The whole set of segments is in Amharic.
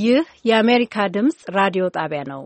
ይህ የአሜሪካ ድምፅ ራዲዮ ጣቢያ ነው።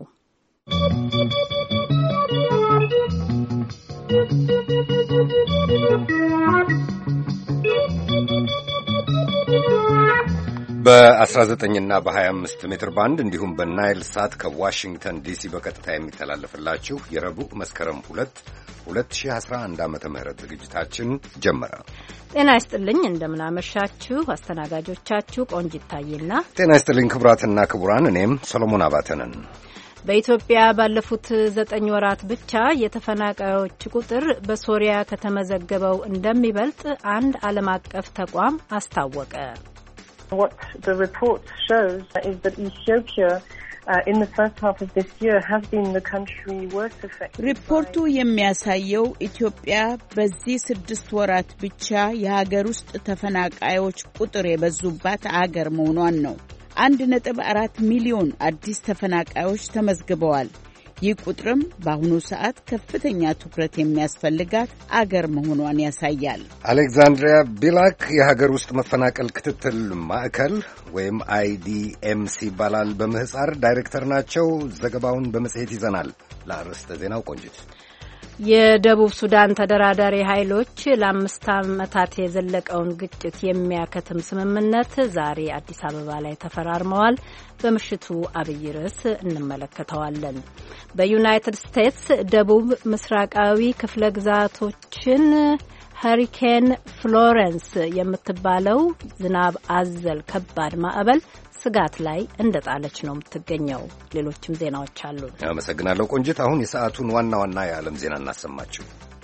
በ19ና በ25 ሜትር ባንድ እንዲሁም በናይል ሳት ከዋሽንግተን ዲሲ በቀጥታ የሚተላለፍላችሁ የረቡዕ መስከረም 2 2011 ዓ.ም ዝግጅታችን ጀመረ። ጤና ይስጥልኝ፣ እንደምናመሻችሁ። አስተናጋጆቻችሁ ቆንጂት ታዬና ጤና ይስጥልኝ ክቡራትና ክቡራን፣ እኔም ሰሎሞን አባተ ነን። በኢትዮጵያ ባለፉት 9 ወራት ብቻ የተፈናቃዮች ቁጥር በሶሪያ ከተመዘገበው እንደሚበልጥ አንድ ዓለም አቀፍ ተቋም አስታወቀ። What the report shows is that Ethiopia in the first half of this year has been the country worst affected. ሪፖርቱ የሚያሳየው ኢትዮጵያ በዚህ 6 ወራት ብቻ የሀገር ውስጥ ተፈናቃዮች ቁጥር የበዙባት አገር መሆኗን ነው። 1.4 ሚሊዮን አዲስ ተፈናቃዮች ተመዝግበዋል። ይህ ቁጥርም በአሁኑ ሰዓት ከፍተኛ ትኩረት የሚያስፈልጋት አገር መሆኗን ያሳያል። አሌክዛንድሪያ ቢላክ የሀገር ውስጥ መፈናቀል ክትትል ማዕከል ወይም IDMC ይባላል በምህጻር ዳይሬክተር ናቸው። ዘገባውን በመጽሔት ይዘናል። ለአርዕስተ ዜናው ቆንጅት። የደቡብ ሱዳን ተደራዳሪ ኃይሎች ለ5 ዓመታት የዘለቀውን ግጭት የሚያከትም ስምምነት ዛሬ አዲስ አበባ ላይ ተፈራርመዋል። በምሽቱ አብይ ርዕስ እንመለከተዋለን። በዩናይትድ ስቴትስ ደቡብ ምስራቃዊ ክፍለ ግዛቶችን ሀሪኬን ፍሎረንስ የምትባለው ዝናብ አዘል ከባድ ማዕበል ስጋት ላይ እንደጣለች ነው የምትገኘው። ሌሎችም ዜናዎች አሉ። አመሰግናለሁ ቆንጂት። አሁን የሰዓቱን ዋና ዋና የዓለም ዜና እናሰማችሁ።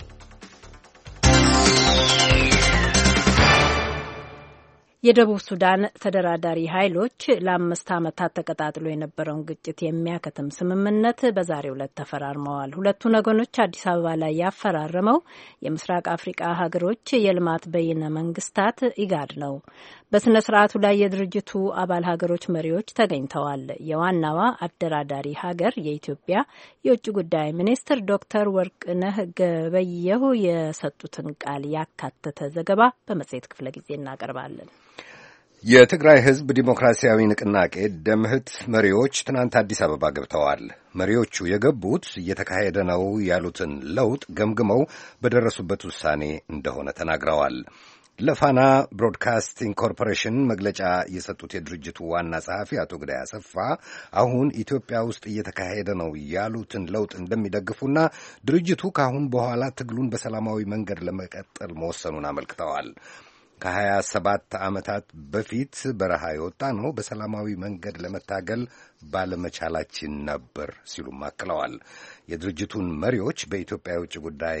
የደቡብ ሱዳን ተደራዳሪ ኃይሎች ለ5 ዓመታት ተቀጣጥሎ የነበረውን ግጭት የሚያከትም ስምምነት በዛሬው ዕለት ተፈራርመዋል። ሁለቱን ወገኖች አዲስ አበባ ላይ ያፈራረመው የምስራቅ አፍሪቃ ሀገሮች የልማት በይነ መንግስታት ኢጋድ ነው። በስነ ስርዓቱ ላይ የድርጅቱ አባል ሀገሮች መሪዎች ተገኝተዋል። የዋናዋ አደራዳሪ ሀገር የኢትዮጵያ የውጭ ጉዳይ ሚኒስትር ዶክተር ወርቅነህ ገበየሁ የሰጡትን ቃል ያካተተ ዘገባ በመጽሔት ክፍለ ጊዜ እናቀርባለን። የትግራይ ሕዝብ ዲሞክራሲያዊ ንቅናቄ ደምህት መሪዎች ትናንት አዲስ አበባ ገብተዋል። መሪዎቹ የገቡት እየተካሄደ ነው ያሉትን ለውጥ ገምግመው በደረሱበት ውሳኔ እንደሆነ ተናግረዋል። ለፋና ብሮድካስቲንግ ኮርፖሬሽን መግለጫ የሰጡት የድርጅቱ ዋና ጸሐፊ አቶ ግዳይ አሰፋ አሁን ኢትዮጵያ ውስጥ እየተካሄደ ነው ያሉትን ለውጥ እንደሚደግፉና ድርጅቱ ከአሁን በኋላ ትግሉን በሰላማዊ መንገድ ለመቀጠል መወሰኑን አመልክተዋል። ከ27 ዓመታት በፊት በረሃ የወጣ ነው በሰላማዊ መንገድ ለመታገል ባለመቻላችን ነበር ሲሉም አክለዋል። የድርጅቱን መሪዎች በኢትዮጵያ የውጭ ጉዳይ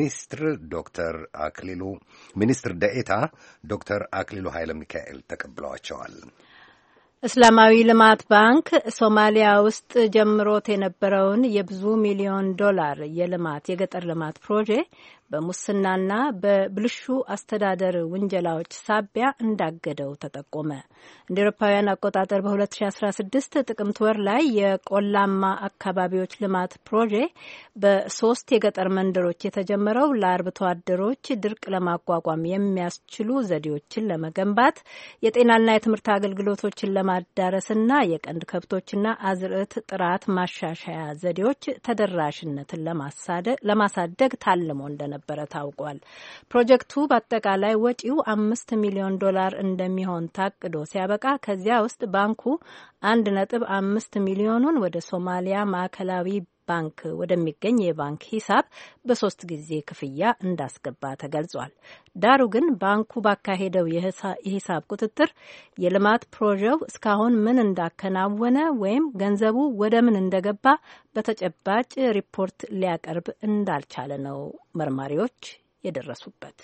ሚኒስትር ደኤታ ዶክተር አክሊሉ ኃይለ ሚካኤል ተቀብለዋቸዋል። እስላማዊ ልማት ባንክ ሶማሊያ ውስጥ ጀምሮት የነበረውን የብዙ ሚሊዮን ዶላር የገጠር ልማት ፕሮጀክት በሙስናና በብልሹ አስተዳደር ውንጀላዎች ሳቢያ እንዳገደው ተጠቆመ። እንደ አውሮፓውያን አቆጣጠር በ2016 ጥቅምት ወር ላይ የቆላማ አካባቢዎች ልማት ፕሮጀክት በ3 የገጠር መንደሮች የተጀመረው ለአርብቶ አደሮች ድርቅ ለማቋቋም የሚያስችሉ ዘዴዎችን ለመገንባት የጤናና የትምህርት አገልግሎቶችን ለማዳረስና የቀንድ ከብቶችና አዝርዕት ጥራት ማሻሻያ ዘዴዎች ተደራሽነትን ለማሳደግ ታልሞ እንደነበረ ታውቋል። ፕሮጀክቱ በአጠቃላይ ወጪው $5 ሚሊዮን እንደሚሆን ታቅዶ ሲያበቃ ከዚያ ውስጥ ባንኩ 1.5 ሚሊዮኑን ወደ ሶማሊያ ማዕከላዊ ባንክ ወደሚገኝ የባንክ ሂሳብ በ3 ጊዜ ክፍያ እንዳስገባ ተገልጿል። ዳሩ ግን ባንኩ ባካሄደው የሂሳብ ቁጥጥር የልማት ፕሮጀክቱ እስካሁን ምን እንዳከናወነ ወይም ገንዘቡ ወደ ምን እንደገባ በተጨባጭ ሪፖርት ሊያቀርብ እንዳልቻለ ነው መርማሪዎች የደረሱበት።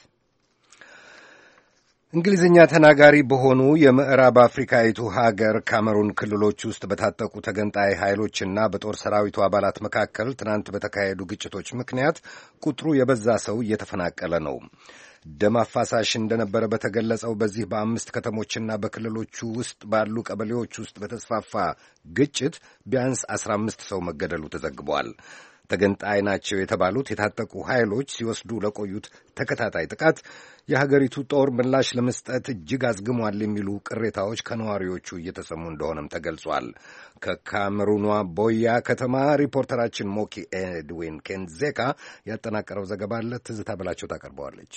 እንግሊዝኛ ተናጋሪ በሆኑ የምዕራብ አፍሪካዊቱ ሀገር ካሜሩን ክልሎች ውስጥ በታጠቁ ተገንጣይ ኃይሎችና በጦር ሰራዊቱ አባላት መካከል ትናንት በተካሄዱ ግጭቶች ምክንያት ቁጥሩ የበዛ ሰው እየተፈናቀለ ነው። ደም አፋሳሽ እንደነበረ በተገለጸው በዚህ በ5 ከተሞችና በክልሎቹ ውስጥ ባሉ ቀበሌዎች ውስጥ በተስፋፋ ግጭት ቢያንስ 15 ሰው መገደሉ ተዘግቧል። ተገንጣይ ናቸው የተባሉት የታጠቁ ኃይሎች ሲወስዱ ለቆዩት ተከታታይ ጥቃት የሀገሪቱ ጦር ምላሽ ለመስጠት እጅግ አዝግሟል የሚሉ ቅሬታዎች ከነዋሪዎቹ እየተሰሙ እንደሆነም ተገልጿል። ከካሜሩኗ ቦያ ከተማ ሪፖርተራችን ሞኪ ኤድዊን ኬንዜካ ያጠናቀረው ዘገባ አለ። ትዝታ በላቸው ታቀርበዋለች።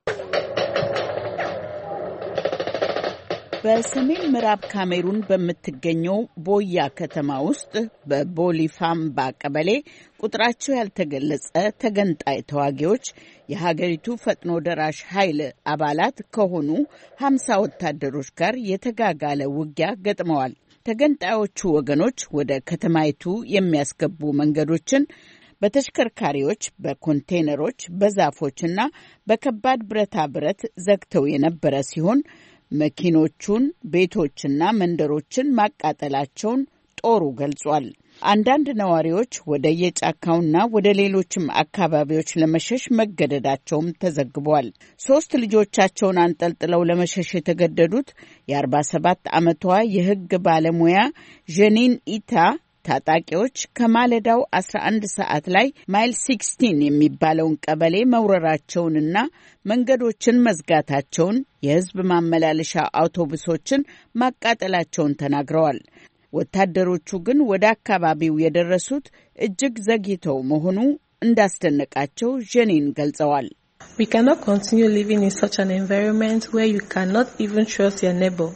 በሰሜን ምዕራብ ካሜሩን በምትገኘው ቦያ ከተማ ውስጥ በቦሊፋምባ ቀበሌ ቁጥራቸው ያልተገለጸ ተገንጣይ ተዋጊዎች የሀገሪቱ ፈጥኖ ደራሽ ኃይል አባላት ከሆኑ 50 ወታደሮች ጋር የተጋጋለ ውጊያ ገጥመዋል። ተገንጣዮቹ ወገኖች ወደ ከተማይቱ የሚያስገቡ መንገዶችን በተሽከርካሪዎች፣ በኮንቴይነሮች፣ በዛፎችና በከባድ ብረታ ብረት ዘግተው የነበረ ሲሆን መኪኖቹን፣ ቤቶችና መንደሮችን ማቃጠላቸውን ጦሩ ገልጿል። አንዳንድ ነዋሪዎች ወደ የጫካውና ወደ ሌሎችም አካባቢዎች ለመሸሽ መገደዳቸውም ተዘግቧል። 3 ልጆቻቸውን አንጠልጥለው ለመሸሽ የተገደዱት የ47 ዓመቷ የሕግ ባለሙያ ጀኒን ኢታ ታጣቂዎች ከማለዳው 11 ሰዓት ላይ ማይል 16 የሚባለውን ቀበሌ መውረራቸውንና መንገዶችን መዝጋታቸውን፣ የህዝብ ማመላለሻ አውቶቡሶችን ማቃጠላቸውን ተናግረዋል። ወታደሮቹ ግን ወደ አካባቢው የደረሱት እጅግ ዘግይተው መሆኑ እንዳስደነቃቸው ጀኒን ገልጸዋል። We cannot continue living in such an environment where you cannot even trust your neighbor.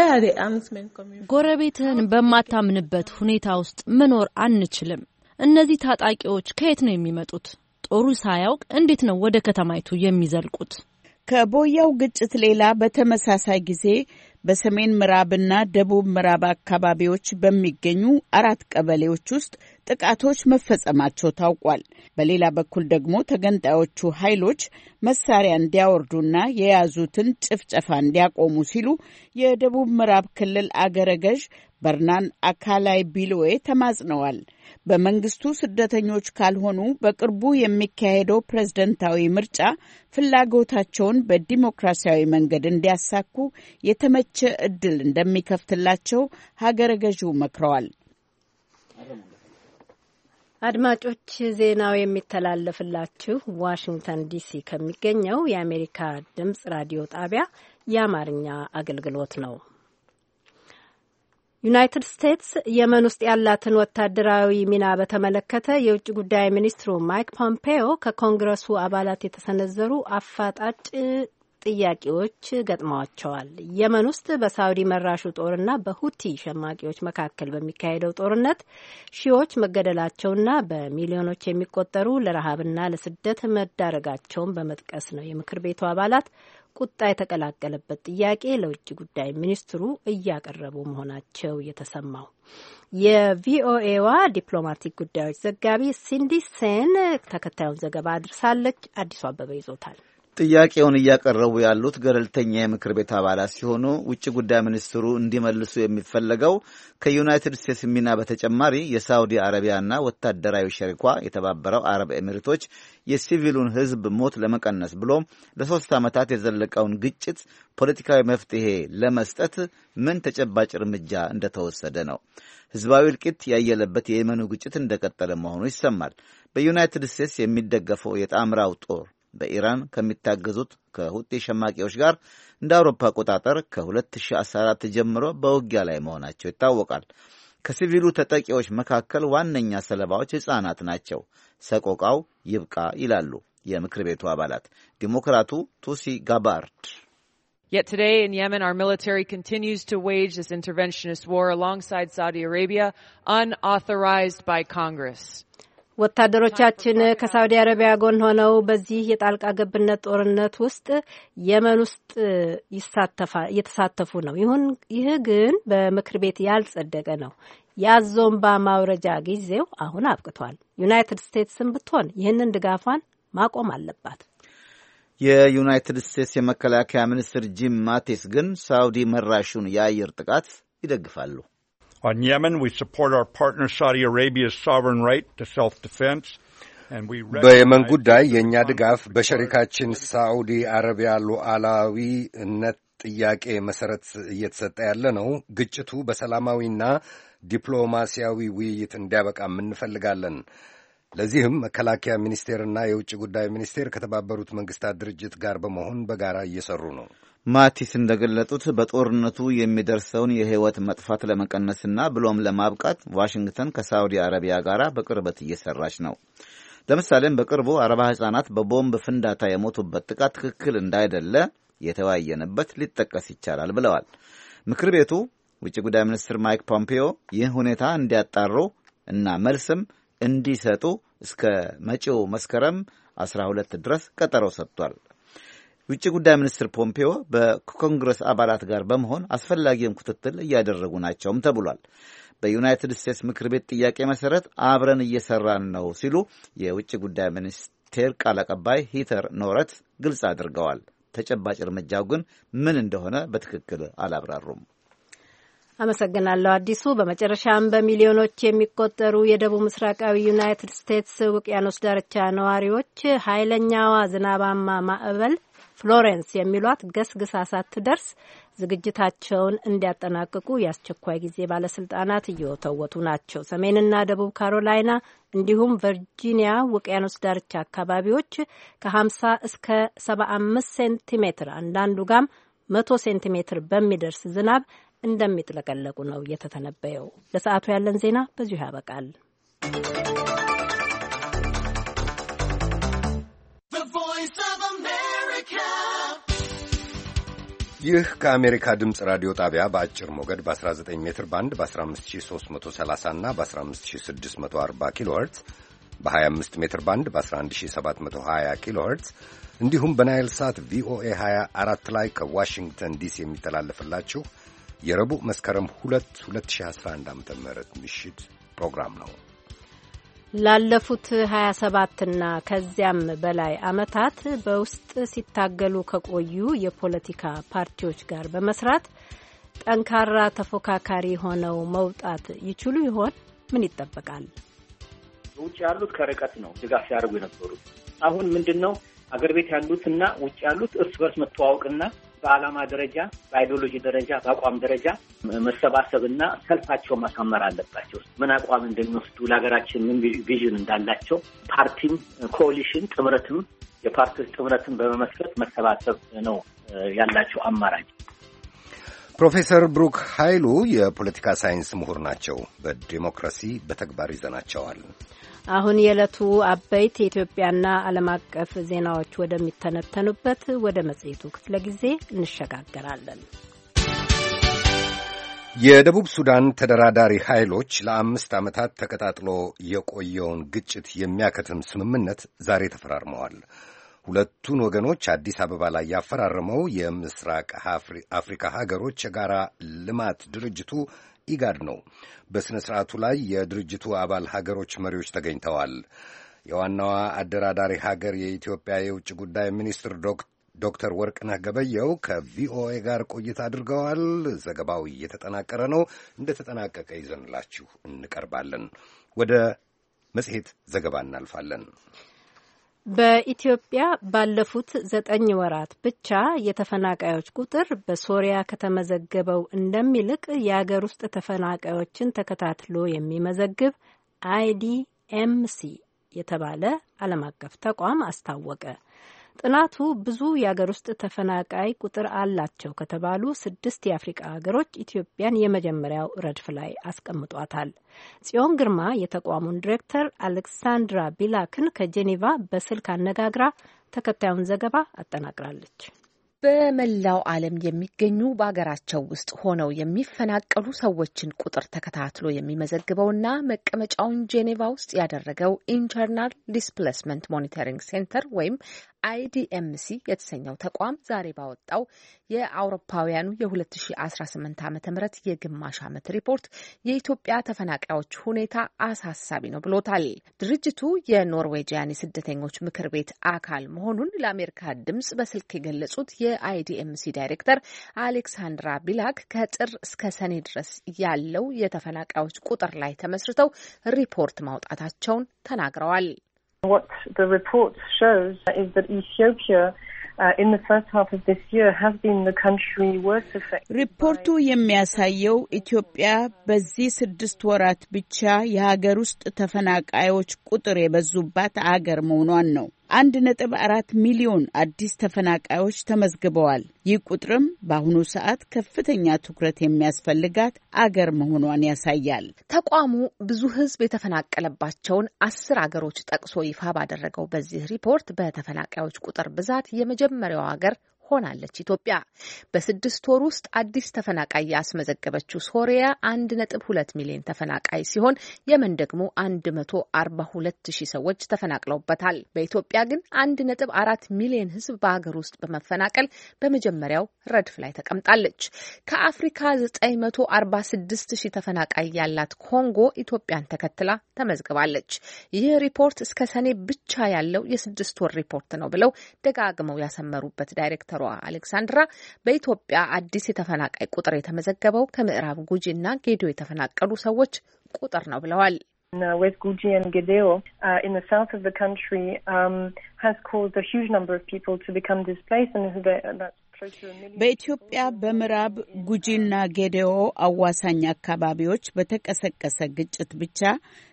ጎረቤትህን በማታምንበት ሁኔታ ውስጥ መኖር አንችልም። እነዚህ ታጣቂዎች ከየት ነው የሚመጡት? ጦሩ ሳያውቅ እንዴት ነው ወደ ከተማይቱ የሚዘልቁት? ከቦያው ግጭት ሌላ በተመሳሳይ ጊዜ በሰሜን ምዕራብና ደቡብ ምዕራብ አካባቢዎች በሚገኙ 4 ቀበሌዎች ውስጥ ጥቃቶች መፈጸማቸው ታውቋል። በሌላ በኩል ደግሞ ተገንጣዮቹ ኃይሎች መሳሪያ እንዲያወርዱና የያዙትን ጭፍጨፋ እንዲያቆሙ ሲሉ የደቡብ ምዕራብ ክልል አገረ ገዥ በርናን አካላይ ቢሎዌ ተማጽነዋል። በመንግስቱ ስደተኞች ካልሆኑ በቅርቡ የሚካሄደው ፕሬዝደንታዊ ምርጫ ፍላጎታቸውን በዲሞክራሲያዊ መንገድ እንዲያሳኩ የተመቸ እድል እንደሚከፍትላቸው ሀገረ ገዢው መክረዋል። አድማጮች ዜናው የሚተላለፍላችሁ ዋሽንግተን ዲሲ ከሚገኘው የአሜሪካ ድምጽ ራዲዮ ጣቢያ የአማርኛ አገልግሎት ነው። ዩናይትድ ስቴትስ የመን ውስጥ ያላትን ወታደራዊ ሚና በተመለከተ የውጭ ጉዳይ ሚኒስትሩ ማይክ ፖምፔዮ ከኮንግረሱ አባላት የተሰነዘሩ አፋጣጭ ጥያቄዎች ገጥመዋቸዋል። የመን ውስጥ በሳውዲ መራሹ ጦርና በሁቲ ሸማቂዎች መካከል በሚካሄደው ጦርነት ሺዎች መገደላቸውና በሚሊዮኖች የሚቆጠሩ ለረሃብና ለስደት መዳረጋቸውን በመጥቀስ ነው የምክር ቤቱ አባላት ቁጣ የተቀላቀለበት ጥያቄ ለውጭ ጉዳይ ሚኒስትሩ እያቀረቡ መሆናቸው የተሰማው። የቪኦኤዋ ዲፕሎማቲክ ጉዳዮች ዘጋቢ ሲንዲ ሴን ተከታዩን ዘገባ አድርሳለች። አዲሱ አበበ ይዞታል። ጥያቄውን እያቀረቡ ያሉት ገለልተኛ የምክር ቤት አባላት ሲሆኑ ውጭ ጉዳይ ሚኒስትሩ እንዲመልሱ የሚፈለገው ከዩናይትድ ስቴትስ ሚና በተጨማሪ የሳውዲ አረቢያና ወታደራዊ ሸሪኳ የተባበረው አረብ ኤሚሬቶች የሲቪሉን ሕዝብ ሞት ለመቀነስ ብሎ ለ3 ዓመታት የዘለቀውን ግጭት ፖለቲካዊ መፍትሄ ለመስጠት ምን ተጨባጭ እርምጃ እንደተወሰደ ነው። ሕዝባዊ እልቂት ያየለበት የየመኑ ግጭት እንደቀጠለ መሆኑ ይሰማል። በዩናይትድ ስቴትስ የሚደገፈው የጣምራው ጦር በኢራን ከሚታገዙት ከሁቲ ሸማቂዎች ጋር እንደ አውሮፓ አቆጣጠር ከ2014 ጀምሮ በውጊያ ላይ መሆናቸው ይታወቃል። ከሲቪሉ ተጠቂዎች መካከል ዋነኛ ሰለባዎች ሕፃናት ናቸው። ሰቆቃው ይብቃ ይላሉ የምክር ቤቱ አባላት። ዲሞክራቱ ቱሲ ጋባርድ Yet today in Yemen, our military continues to wage this interventionist war alongside Saudi Arabia, unauthorized by Congress. ወታደሮቻችን ከሳውዲ አረቢያ ጎን ሆነው በዚህ የጣልቃ ገብነት ጦርነት ውስጥ የመን ውስጥ እየተሳተፉ ነው። ይህ ግን በምክር ቤት ያልጸደቀ ነው። የአዞምባ ማውረጃ ጊዜው አሁን አብቅቷል። ዩናይትድ ስቴትስም ብትሆን ይህንን ድጋፏን ማቆም አለባት። የዩናይትድ ስቴትስ የመከላከያ ሚኒስትር ጂም ማቲስ ግን ሳውዲ መራሹን የአየር ጥቃት ይደግፋሉ። On Yemen, we support our partner Saudi Arabia's sovereign right to self-defense. በየመን ጉዳይ የእኛ ድጋፍ በሸሪካችን ሳዑዲ አረቢያ ሉዓላዊነት ጥያቄ መሰረት እየተሰጠ ያለ ነው። ግጭቱ በሰላማዊና ዲፕሎማሲያዊ ውይይት እንዲያበቃም እንፈልጋለን። ለዚህም መከላከያ ሚኒስቴርና የውጭ ጉዳይ ሚኒስቴር ከተባበሩት መንግስታት ድርጅት ጋር በመሆን በጋራ እየሰሩ ነው። ማቲስ እንደገለጡት በጦርነቱ የሚደርሰውን የህይወት መጥፋት ለመቀነስና ብሎም ለማብቃት ዋሽንግተን ከሳዑዲ አረቢያ ጋር በቅርበት እየሰራች ነው። ለምሳሌም በቅርቡ 40 ሕፃናት በቦምብ ፍንዳታ የሞቱበት ጥቃት ትክክል እንዳይደለ የተወያየንበት ሊጠቀስ ይቻላል ብለዋል። ምክር ቤቱ ውጭ ጉዳይ ሚኒስትር ማይክ ፖምፒዮ ይህን ሁኔታ እንዲያጣሩ እና መልስም እንዲሰጡ እስከ መጪው መስከረም 12 ድረስ ቀጠሮ ሰጥቷል። ውጭ ጉዳይ ሚኒስትር ፖምፒዮ በኮንግረስ አባላት ጋር በመሆን አስፈላጊውን ክትትል እያደረጉ ናቸውም ተብሏል። በዩናይትድ ስቴትስ ምክር ቤት ጥያቄ መሰረት አብረን እየሰራን ነው ሲሉ የውጭ ጉዳይ ሚኒስቴር ቃል አቀባይ ሂተር ኖረት ግልጽ አድርገዋል። ተጨባጭ እርምጃው ግን ምን እንደሆነ በትክክል አላብራሩም። አመሰግናለሁ አዲሱ። በመጨረሻም በሚሊዮኖች የሚቆጠሩ የደቡብ ምስራቃዊ ዩናይትድ ስቴትስ ውቅያኖስ ዳርቻ ነዋሪዎች ኃይለኛዋ ዝናባማ ማዕበል ፍሎሬንስ የሚሏት ገስግሳ ሳትደርስ ዝግጅታቸውን እንዲያጠናቅቁ የአስቸኳይ ጊዜ ባለስልጣናት እየወተወቱ ናቸው። ሰሜንና ደቡብ ካሮላይና እንዲሁም ቨርጂኒያ ውቅያኖስ ዳርቻ አካባቢዎች ከ50 እስከ 75 ሴንቲሜትር አንዳንዱ ጋም 100 ሴንቲሜትር በሚደርስ ዝናብ እንደሚጥለቀለቁ ነው የተተነበየው። ለሰዓቱ ያለን ዜና በዚሁ ያበቃል። ይህ ከአሜሪካ ድምፅ ራዲዮ ጣቢያ በአጭር ሞገድ በ19 ሜትር ባንድ በ15330 እና በ15640 ኪሎ ሄርትዝ በ25 ሜትር ባንድ በ11720 ኪሎ ሄርትዝ እንዲሁም በናይል ሳት ቪኦኤ 24 ላይ ከዋሽንግተን ዲሲ የሚተላለፍላችሁ የረቡዕ መስከረም 2 2011 ዓ.ም ምሽት ፕሮግራም ነው። ላለፉት 27ና ከዚያም በላይ ዓመታት በውስጥ ሲታገሉ ከቆዩ የፖለቲካ ፓርቲዎች ጋር በመስራት ጠንካራ ተፎካካሪ ሆነው መውጣት ይችሉ ይሆን? ምን ይጠበቃል? ውጭ ያሉት ከርቀት ነው ድጋፍ ሲያደርጉ የነበሩት። አሁን ምንድነው አገር ቤት ያሉትና ውጭ ያሉት እርስ በርስ መተዋወቅና በዓላማ ደረጃ፣ በአይዲዮሎጂ ደረጃ፣ በአቋም ደረጃ መሰባሰብና ሰልፋቸው ማሳመር አለባቸው። ምን አቋም እንደሚወስዱ ለሀገራችን ምን ቪዥን እንዳላቸው ፓርቲም፣ ኮሊሽን፣ ጥምረትም የፓርቲ ጥምረትን በመመስረት መሰባሰብ ነው ያላቸው አማራጭ። ፕሮፌሰር ብሩክ ኃይሉ የፖለቲካ ሳይንስ ምሁር ናቸው። በዲሞክራሲ በተግባር ይዘናቸዋል። አሁን የዕለቱ አበይት የኢትዮጵያና ዓለም አቀፍ ዜናዎች ወደሚተነተኑበት ወደ መጽሔቱ ክፍለ ጊዜ እንሸጋገራለን። የደቡብ ሱዳን ተደራዳሪ ኃይሎች ለ5 ዓመታት ተቀጣጥሎ የቆየውን ግጭት የሚያከትም ስምምነት ዛሬ ተፈራርመዋል። ሁለቱን ወገኖች አዲስ አበባ ላይ ያፈራረመው የምስራቅ አፍሪካ ሀገሮች የጋራ ልማት ድርጅቱ ኢጋድ ነው። በሥነ ሥርዓቱ ላይ የድርጅቱ አባል ሀገሮች መሪዎች ተገኝተዋል። የዋናዋ አደራዳሪ ሀገር የኢትዮጵያ የውጭ ጉዳይ ሚኒስትር ዶክተር ወርቅነህ ገበየው ከቪኦኤ ጋር ቆይታ አድርገዋል። ዘገባው እየተጠናቀረ ነው። እንደተጠናቀቀ ይዘንላችሁ እንቀርባለን። ወደ መጽሔት ዘገባ እናልፋለን። በኢትዮጵያ ባለፉት 9 ወራት ብቻ የተፈናቃዮች ቁጥር በሶሪያ ከተመዘገበው እንደሚልቅ የአገር ውስጥ ተፈናቃዮችን ተከታትሎ የሚመዘግብ IDMC የተባለ ዓለም አቀፍ ተቋም አስታወቀ። ጥናቱ ብዙ የአገር ውስጥ ተፈናቃይ ቁጥር አላቸው ከተባሉ 6 የአፍሪቃ ሀገሮች ኢትዮጵያን የመጀመሪያው ረድፍ ላይ አስቀምጧታል። ጽዮን ግርማ የተቋሙን ዲሬክተር አሌክሳንድራ ቢላክን ከጄኔቫ በስልክ አነጋግራ ተከታዩን ዘገባ አጠናቅራለች። በመላው ዓለም የሚገኙ በሀገራቸው ውስጥ ሆነው የሚፈናቀሉ ሰዎችን ቁጥር ተከታትሎ የሚመዘግበውና መቀመጫውን ጄኔቫ ውስጥ ያደረገው ኢንተርናል ዲስፕሌስመንት ሞኒተሪንግ ሴንተር ወይም IDMC የተሰኘው ተቋም ዛሬ ባወጣው የአውሮፓውያኑ የ2018 ዓ.ም የግማሽ ዓመት ሪፖርት የኢትዮጵያ ተፈናቃዮች ሁኔታ አሳሳቢ ነው ብሎታል። ድርጅቱ የኖርዌጂያን የስደተኞች ምክር ቤት አካል መሆኑን ለአሜሪካ ድምጽ በስልክ የገለጹት የIDMC ዳይሬክተር አሌክሳንድራ ቢላክ ከጥር እስከ ሰኔ ድረስ ያለው የተፈናቃዮች ቁጥር ላይ ተመስርተው ሪፖርት ማውጣታቸውን ተናግረዋል። What the report shows is that Ethiopia in the first half of this year has been the country worst affected. ሪፖርቱ የሚያሳየው ኢትዮጵያ በዚህ 6 ወራት ብቻ የሀገር ውስጥ ተፈናቃዮች ቁጥር የበዙባት አገር መሆኗን ነው። 1.4 ሚሊዮን አዲስ ተፈናቃዮች ተመዝግበዋል። ይህ ቁጥርም በአሁኑ ሰዓት ከፍተኛ ትኩረት የሚያስፈልጋት አገር መሆኗን ያሳያል። ተቋሙ ብዙ ሕዝብ የተፈናቀለባቸውን 10 አገሮች ጠቅሶ ይፋ ባደረገው በዚህ ሪፖርት በተፈናቃዮች ቁጥር ብዛት የመጀመሪያው አገር ሆናለች ኢትዮጵያ። በ6 ወር ውስጥ አዲስ ተፈናቃይ ያስመዘገበችው ሶሪያ 1.2 ሚሊዮን ተፈናቃይ ሲሆን የመን ደግሞ 142,000 ሰዎች ተፈናቅለውበታል። በኢትዮጵያ ግን 1.4 ሚሊዮን ሕዝብ በአገር ውስጥ በመፈናቀል በመጀመሪያው ረድፍ ላይ ተቀምጣለች። ከአፍሪካ 946,000 ተፈናቃይ ያላት ኮንጎ ኢትዮጵያን ተከትላ ተመዝግባለች። ይህ ሪፖርት እስከ ሰኔ ብቻ ያለው የ6 ወር ሪፖርት ነው ብለው ደጋግመው ያሰመሩበት ዳይሬክተሩ አሌክሳንድራ በኢትዮጵያ አዲስ የተፈናቃይ ቁጥር የተመዘገበው ከምዕራብ ጉጂና ጌዲዮ የተፈናቀሉ ሰዎች ቁጥር ነው ብለዋል። West Guji and Gedeo in the south of the country has caused a huge number of people to become displaced and that's close to 1 million. በኢትዮጵያ በምዕራብ ጉጂና ጌዲዮ አዋሳኝ አካባቢዎች በተቀሰቀሰ ግጭት ብቻ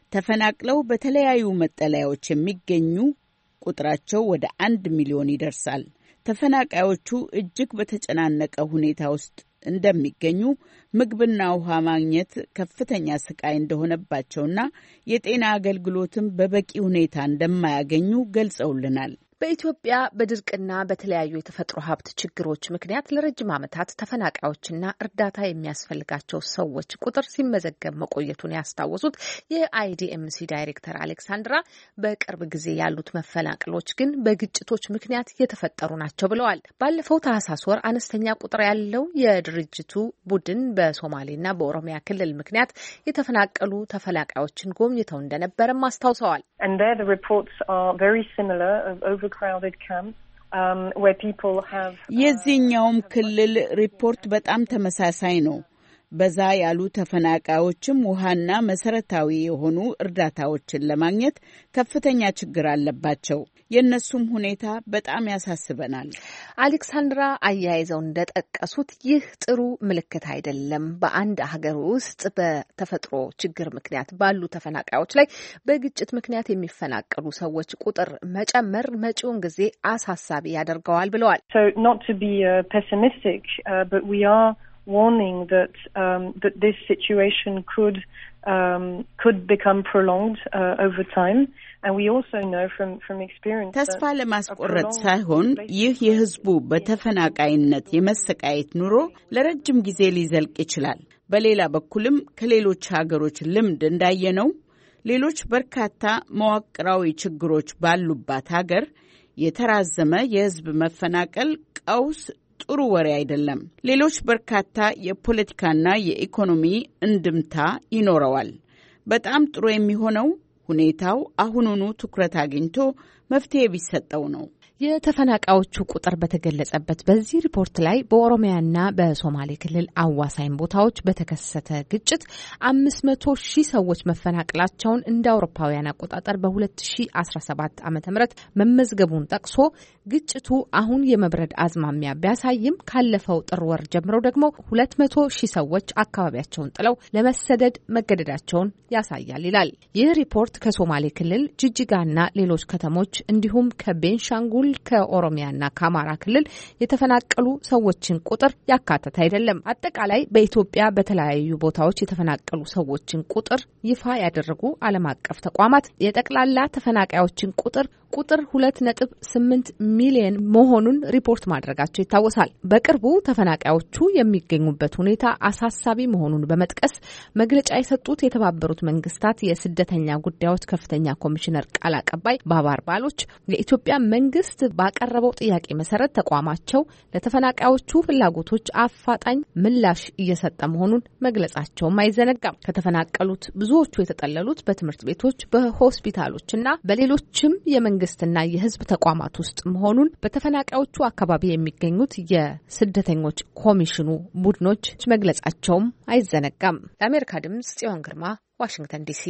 ተፈናቅለው በተለያዩ መጠለያዎች የሚገኙ ቁጥራቸው ወደ 1 ሚሊዮን ይደርሳል። ተፈናቃዮቹ እጅግ በተጨናነቀ ሁኔታ ውስጥ እንደሚገኙ ምግብና ውሃ ማግኘት ከፍተኛ ስቃይ እንደሆነባቸውና የጤና አገልግሎትም በበቂ ሁኔታ እንደማያገኙ ገልጸውልናል። በኢትዮጵያ በድርቅና በተለያዩ የተፈጥሮ ሀብት ችግሮች ምክንያት ለረጅም ዓመታት ተፈናቃዮችና እርዳታ የሚያስፈልጋቸው ሰዎች ቁጥር ሲመዘገብ መቆየቱን ያስታወሱት የአይዲኤምሲ ዳይሬክተር አሌክሳንድራ በቅርብ ጊዜ ያሉት መፈናቀሎች ግን በግጭቶች ምክንያት የተፈጠሩ ናቸው ብለዋል። ባለፈው ታህሳስ ወር አነስተኛ ቁጥር ያለው የድርጅቱ ቡድን በሶማሌና በኦሮሚያ ክልል ምክንያት የተፈናቀሉ ተፈናቃዮችን ጎብኝተው እንደነበረም አስታውሰዋል። And there the reports are very similar of overcrowded camps where people have የዚህኛውም ክልል ሪፖርት በጣም ተመሳሳይ ነው። በዛ ያሉ ተፈናቃዮችም ውሃና መሰረታዊ የሆኑ እርዳታዎችን ለማግኘት ከፍተኛ ችግር አለባቸው። የእነሱም ሁኔታ በጣም ያሳስበናል። አሌክሳንድራ አያይዘው እንደጠቀሱት ይህ ጥሩ ምልክት አይደለም። በአንድ ሀገር ውስጥ በተፈጥሮ ችግር ምክንያት ባሉ ተፈናቃዮች ላይ በግጭት ምክንያት የሚፈናቀሉ ሰዎች ቁጥር መጨመር መጪውን ጊዜ አሳሳቢ ያደርገዋል ብለዋል። So not to be pessimistic, but we are warning that this situation could become prolonged over time, and we also know from experience ተስፋ ለማስቆረጥ ሳይሆን ይህ የህዝቡ በተፈናቃይነት የመሰቃየት ኑሮ ለረጅም ጊዜ ሊዘልቅ ይችላል። በሌላ በኩልም ከሌሎች ሀገሮች ልምድ እንዳየነው ሌሎች በርካታ መዋቅራዊ ችግሮች ባሉባት ሀገር የተራዘመ የህዝብ መፈናቀል ቀውስ ጥሩ ወሬ አይደለም። ሌሎች በርካታ የፖለቲካና የኢኮኖሚ እንድምታ ይኖረዋል። በጣም ጥሩ የሚሆነው ሁኔታው አሁኑኑ ትኩረት አግኝቶ መፍትሄ ቢሰጠው ነው። የተፈናቃዮቹ ቁጥር በተገለጸበት በዚህ ሪፖርት ላይ በኦሮሚያና በሶማሌ ክልል አዋሳኝ ቦታዎች በተከሰተ ግጭት 500,000 ሰዎች መፈናቀላቸውን እንደ አውሮፓውያን አቆጣጠር በ2017 ዓ.ም መመዝገቡን ጠቅሶ ግጭቱ አሁን የመብረድ አዝማሚያ ቢያሳይም ካለፈው ጥር ወር ጀምሮ ደግሞ 200,000 ሰዎች አካባቢያቸውን ጥለው ለመሰደድ መገደዳቸውን ያሳያል ይላል። ይህ ሪፖርት ከሶማሌ ክልል ጅጅጋና ሌሎች ከተሞች እንዲሁም ከቤንሻንጉል ከኦሮሚያና ከአማራ ክልል የተፈናቀሉ ሰዎችን ቁጥር ያካተተ አይደለም። አጠቃላይ በኢትዮጵያ በተለያዩ ቦታዎች የተፈናቀሉ ሰዎችን ቁጥር ይፋ ያደረጉ ዓለም አቀፍ ተቋማት የጠቅላላ ተፈናቃዮችን ቁጥር 2.8 ሚሊዮን መሆኑን ሪፖርት ማድረጋቸው ይታወሳል። በቅርቡ ተፈናቃዮቹ የሚገኙበት ሁኔታ አሳሳቢ መሆኑን በመጥቀስ መግለጫ የሰጡት የተባበሩት መንግስታት የስደተኛ ጉዳዮች ከፍተኛ ኮሚሽነር ቃል አቀባይ ባባር ባሎች የኢትዮጵያ መንግስት ባቀረበው ጥያቄ መሰረት ተቋማቸው ለተፈናቃዮቹ ፍላጎቶች አፋጣኝ ምላሽ እየሰጠ መሆኑን መግለጻቸውም አይዘነጋም። ከተፈናቀሉት ብዙዎቹ የተጠለሉት በትምህርት ቤቶች፣ በሆስፒታሎችና በሌሎችም የመንግስትና የህዝብ ተቋማት ውስጥ መሆኑን በተፈናቃዮቹ አካባቢ የሚገኙት የስደተኞች ኮሚሽኑ ቡድኖች መግለጻቸውም አይዘነጋም። ለአሜሪካ ድምጽ ጽዮን ግርማ ዋሽንግተን ዲሲ።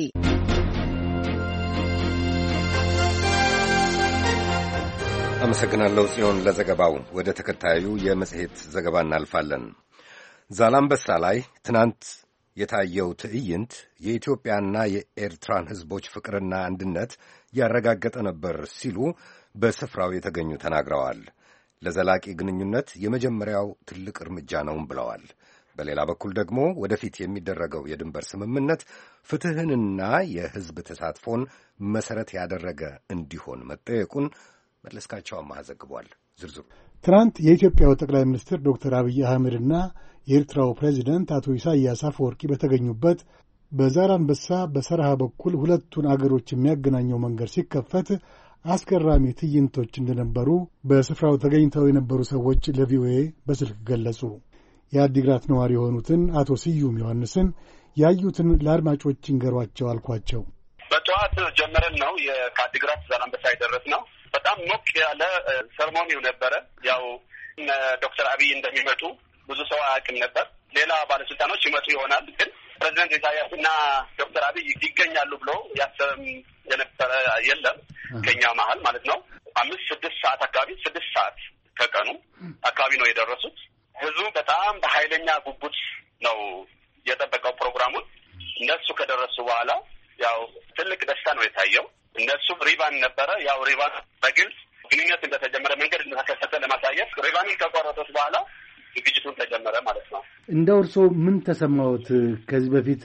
አመሰግናለሁ ጽዮን ለዘገባው። ወደ ተከታዩ የመጽሔት ዘገባ እናልፋለን። ዛላምበሳ ላይ ትናንት የታየው ትዕይንት የኢትዮጵያና የኤርትራን ሕዝቦች ፍቅርና አንድነት ያረጋገጠ ነበር ሲሉ በስፍራው የተገኙ ተናግረዋል። ለዘላቂ ግንኙነት የመጀመሪያው ትልቅ እርምጃ ነውም ብለዋል። በሌላ በኩል ደግሞ ወደፊት የሚደረገው የድንበር ስምምነት ፍትሕንና የሕዝብ ተሳትፎን መሠረት ያደረገ እንዲሆን መጠየቁን መለስካቸው አማሃ ዘግቧል። ዝርዝሩ ትናንት የኢትዮጵያው ጠቅላይ ሚኒስትር ዶክተር አብይ አህመድና የኤርትራው ፕሬዚደንት አቶ ኢሳያስ አፈወርቂ በተገኙበት በዛላምበሳ በሰርሃ በኩል ሁለቱን አገሮች የሚያገናኘው መንገድ ሲከፈት አስገራሚ ትዕይንቶች እንደነበሩ በስፍራው ተገኝተው የነበሩ ሰዎች ለቪኦኤ በስልክ ገለጹ። የአዲግራት ነዋሪ የሆኑትን አቶ ስዩም ዮሐንስን ያዩትን ለአድማጮች ይንገሯቸው አልኳቸው። በጠዋት ጀምረን ነው ከአዲግራት ዛላምበሳ የደረስነው። በጣም ሞቅ ያለ ሰርሞኒው ነበረ። ያው ዶክተር አብይ እንደሚመጡ ብዙ ሰው አያውቅም ነበር። ሌላ ባለስልጣኖች ይመጡ ይሆናል፣ ግን ፕሬዚደንት ኢሳያስና ዶክተር አብይ ይገኛሉ ብሎ ያሰበም የነበረ የለም ከኛ መሀል ማለት ነው። 5-6 ሰዓት አካባቢ 6 ሰዓት ከቀኑ አካባቢ ነው የደረሱት። ህዝቡ በጣም በኃይለኛ ጉጉት ነው የጠበቀው ፕሮግራሙን። እነሱ ከደረሱ በኋላ ያው ትልቅ ደስታ ነው የታየው። እነሱም ሪባን ነበረ። ያው ሪባን በግልጽ ግንኙነት እንደተጀመረ መንገድ እንደተከፈተ ለማሳየት ሪባንን ከቆረጡት በኋላ ዝግጅቱን ተጀመረ ማለት ነው። እንደ እርስዎ ምን ተሰማዎት? ከዚህ በፊት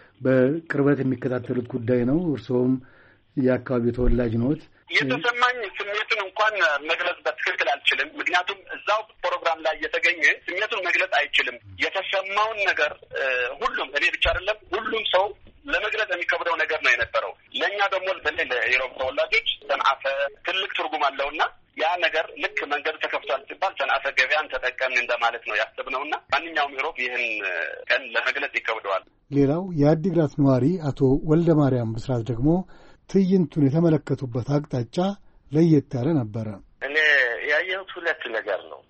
በቅርበት የሚከታተሉት ጉዳይ ነው። እርስዎም የአካባቢው ተወላጅ ነዎት። የተሰማኝ ስሜቱን እንኳን መግለጽ በትክክል አልችልም። ምክንያቱም እዛው ፕሮግራም ላይ የተገኘ ስሜቱን መግለጽ አይችልም። የተሰማውን ነገር ሁሉም እኔ ብቻ አይደለም ሁሉም ሰው ለመግለጽ የሚከብደው ነገር ነው የነበረው። ለእኛ ደግሞ በተለይ ለኢሮብ ተወላጆች ሰንዓፈ ትልቅ ትርጉም አለውና ያ ነገር ልክ መንገድ ተከፍቷል ሲባል ሰንዓፈ ገበያን ተጠቀምን እንደማለት ነው ያስብነውና ማንኛውም ኢሮብ ይህን ቀን ለመግለጽ ይከብደዋል። ሌላው የአዲግራት ነዋሪ አቶ ወልደ ማርያም ብስራት ደግሞ ትዕይንቱን የተመለከቱበት አቅጣጫ ለየት ያለ ነበረ። እኔ ያየሁት ሁለት ነገር ነው።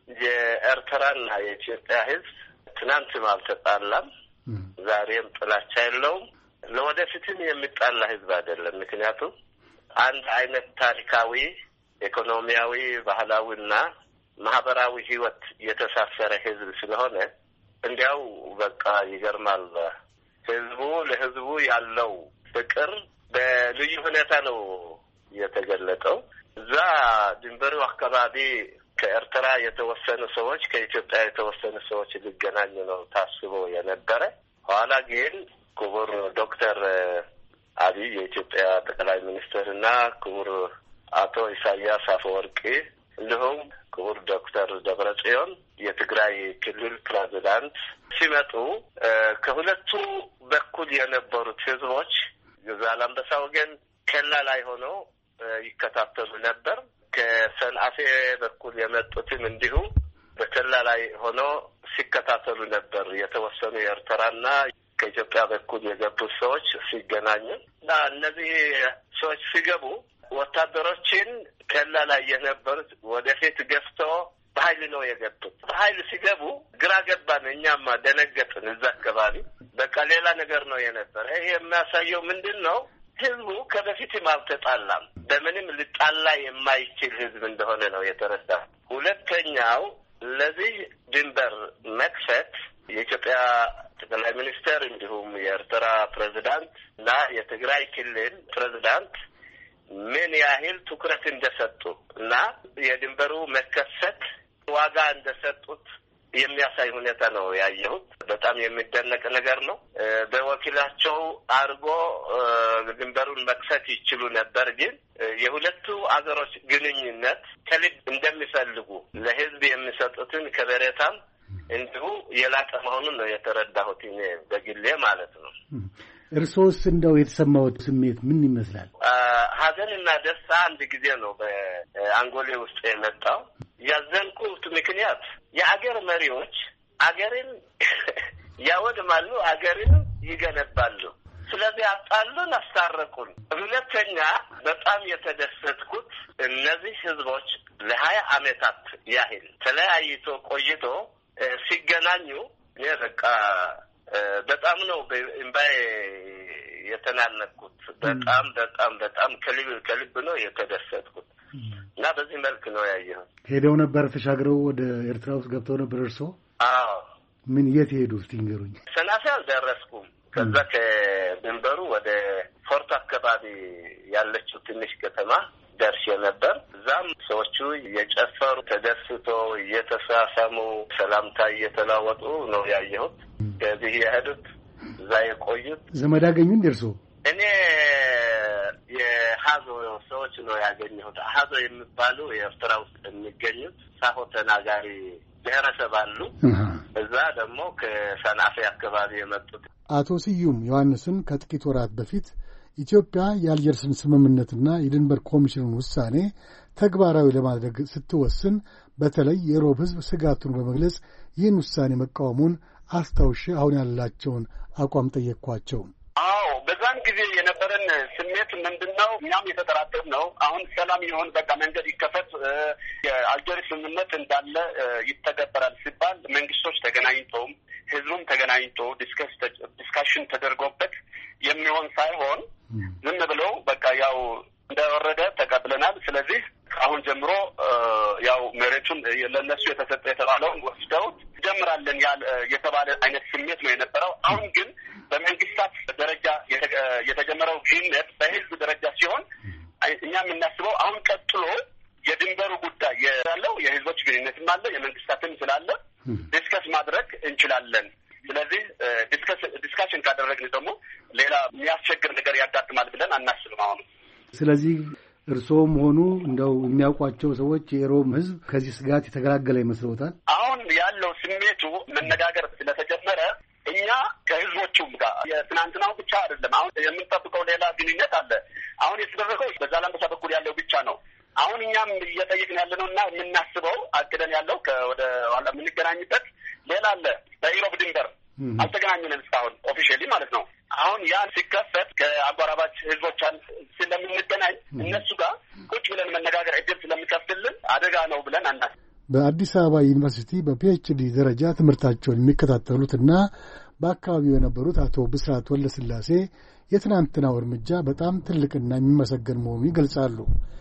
የኤርትራና የኢትዮጵያ ሕዝብ ትናንትም አልተጣላም፣ ዛሬም ጥላቻ የለውም፣ ለወደፊትም የሚጣላ ሕዝብ አይደለም። ምክንያቱም አንድ አይነት ታሪካዊ፣ ኢኮኖሚያዊ፣ ባህላዊና ማህበራዊ ህይወት የተሳሰረ ሕዝብ ስለሆነ እንዲያው በቃ ይገርማል። ሕዝቡ ለሕዝቡ ያለው ፍቅር በልዩ ሁኔታ ነው የተገለጠው። እዛ ድንበሩ አካባቢ ከኤርትራ የተወሰኑ ሰዎች ከኢትዮጵያ የተወሰኑ ሰዎች ሊገናኙ ነው ታስቦ የነበረ። ኋላ ግን ክቡር ዶክተር አብይ የኢትዮጵያ ጠቅላይ ሚኒስትር እና ክቡር አቶ ኢሳያስ አፈወርቂ እንዲሁም ክቡር ዶክተር ደብረጽዮን የትግራይ ክልል ፕሬዚዳንት ሲመጡ ከሁለቱ በኩል የነበሩት ህዝቦች ዛላምበሳ ወገን ከላ ላይ ሆነው ይከታተሉ ነበር። ከሰንዓፌ በኩል የመጡትም እንዲሁ በከላ ላይ ሆነው ሲከታተሉ ነበር። የተወሰኑ የኤርትራና ከኢትዮጵያ በኩል የገቡት ሰዎች ሲገናኙ እና እነዚህ ሰዎች ሲገቡ ወታደሮችን ከላ ላይ የነበሩት ወደፊት ገፍተው በኃይል ነው የገቡት። በኃይል ሲገቡ ግራ ገባን፣ እኛማ ደነገጥን። እዛ አካባቢ በቃ ሌላ ነገር ነው የነበረ። ይሄ የሚያሳየው ምንድን ነው? ህዝቡ ከበፊትም አልተጣላም። በምንም ልጣላ የማይችል ህዝብ እንደሆነ ነው የተረዳ። ሁለተኛው ለዚህ ድንበር መክፈት የኢትዮጵያ ጠቅላይ ሚኒስትር እንዲሁም የኤርትራ ፕሬዚዳንት እና የትግራይ ክልል ፕሬዚዳንት ምን ያህል ትኩረት እንደሰጡ እና የድንበሩ መከፈት ዋጋ እንደሰጡት የሚያሳይ ሁኔታ ነው ያየሁት። በጣም የሚደነቅ ነገር ነው። በወኪላቸው አድርጎ ድንበሩን መክፈት ይችሉ ነበር፣ ግን የሁለቱ አገሮች ግንኙነት ከልብ እንደሚፈልጉ ለህዝብ የሚሰጡትን ከበሬታም እንዲሁ የላቀ መሆኑን ነው የተረዳሁት እኔ በግሌ ማለት ነው። እርሶስ እንደው የተሰማዎት ስሜት ምን ይመስላል? ሀዘንና ደስታ አንድ ጊዜ ነው በአንጎሌ ውስጥ የመጣው። ያዘንኩት ምክንያት የአገር መሪዎች አገርን ያወድማሉ፣ አገርን ይገነባሉ። ስለዚህ አጣሉን፣ አስታረቁን። ሁለተኛ በጣም የተደሰትኩት እነዚህ ህዝቦች ለ20 ዓመታት ያህል ተለያይቶ ቆይቶ ሲገናኙ እኔ በቃ በጣም ነው በእምባዬ የተናነቅኩት። በጣም በጣም በጣም ከልብ ነው የተደሰትኩት። እና በዚህ መልክ ነው ያየው። ሄደው ነበር ተሻግረው ወደ ኤርትራ ውስጥ ገብተው ነበር እርሶ? አዎ። ምን የት ሄዱ እስቲ ንገሩኝ። ሰናፌ አልደረስኩም። ከዛ ከድንበሩ ወደ ፎርት አካባቢ ያለችው ትንሽ ከተማ ደርሼ ነበር። እዛም ሰዎቹ እየጨፈሩ ተደስተው እየተሳሳሙ ሰላምታ እየተለዋወጡ ነው ያየሁት። ከዚህ የሄዱት እዛ የቆዩት ዘመድ አገኙ እንደርሶ? እኔ የሀዞ ሰዎች ነው ያገኘሁት። ሀዞ የሚባሉ የኤርትራ ውስጥ የሚገኙት ሳሆ ተናጋሪ ብሔረሰብ አሉ። እዛ ደግሞ ከሰናፌ አካባቢ የመጡት አቶ ስዩም ዮሐንስን ከጥቂት ወራት በፊት ኢትዮጵያ የአልጀርስን ስምምነትና የድንበር ኮሚሽኑን ውሳኔ ተግባራዊ ለማድረግ ስትወስን በተለይ የሮብ ሕዝብ ስጋቱን በመግለጽ ይህን ውሳኔ መቃወሙን አስታውሼ አሁን ያላቸውን አቋም ጠየቅኳቸው። አዎ በዛን ጊዜ የነበረን ስሜት ምንድነው? እኛም የተጠራጠር ነው። አሁን ሰላም ይሆን በቃ መንገድ ይከፈት የአልጀርስ ስምምነት እንዳለ ይተገበራል ሲባል መንግስቶች ተገናኝተውም ህዝቡም ተገናኝቶ ዲስካሽን ተደርጎበት የሚሆን ሳይሆን ዝም ብለው በቃ ያው እንደወረደ ተቀብለናል። ስለዚህ አሁን ጀምሮ ያው መሬቱን ለነሱ የተሰጠ የተባለውን ወስደው ጀምራለን የተባለ አይነት ስሜት ነው የነበረው። አሁን ግን በመንግስታት ደረጃ የተጀመረው ግንኙነት በህዝብ ደረጃ ሲሆን እኛ የምናስበው አሁን ቀጥሎ የድንበሩ ጉዳይ ያለው የህዝቦች ግንኙነትም አለ የመንግስታትም ስላለ ዲስከስ ማድረግ እንችላለን። ስለዚህ ዲስካሽን ካደረግን ደግሞ ሌላ የሚያስቸግር ነገር ያጋጥማል ብለን አናስብም አሁን። ስለዚህ እርስዎም ሆኑ እንደው የሚያውቋቸው ሰዎች የሮም ህዝብ ከዚህ ስጋት የተገላገለ ይመስለዎታል? አሁን ያለው ስሜቱ መነጋገር ስለተጀመረ እኛ ከህዝቦቹም ጋር የትናንትናው ብቻ አይደለም። አሁን የምንጠብቀው ሌላ ግንኙነት አለ። አሁን የተደረገው በዛላምበሳ በኩል ያለው ብቻ ነው። አሁን እኛም እየጠየቅን ያለነው እና የምናስበው አቅደን ያለው ወደ ኋላ የምንገናኝበት ሌላ አለ። በኢሮብ ድንበር አልተገናኘንም እስካሁን ኦፊሻሊ ማለት ነው። አሁን ያን ሲከፈት ከአጎራባች ህዝቦች ስለምንገናኝ እነሱ ጋር ቁጭ ብለን መነጋገር እድል ስለሚከፍትልን አደጋ ነው ብለን አናስብም። በአዲስ አበባ ዩኒቨርሲቲ በፒኤችዲ ደረጃ ትምህርታቸውን የሚከታተሉትና በአካባቢው የነበሩት አቶ ብስራት ወልደስላሴ የትናንትናው እርምጃ በጣም ትልቅና የሚመሰገን መሆኑን ይገልጻሉ።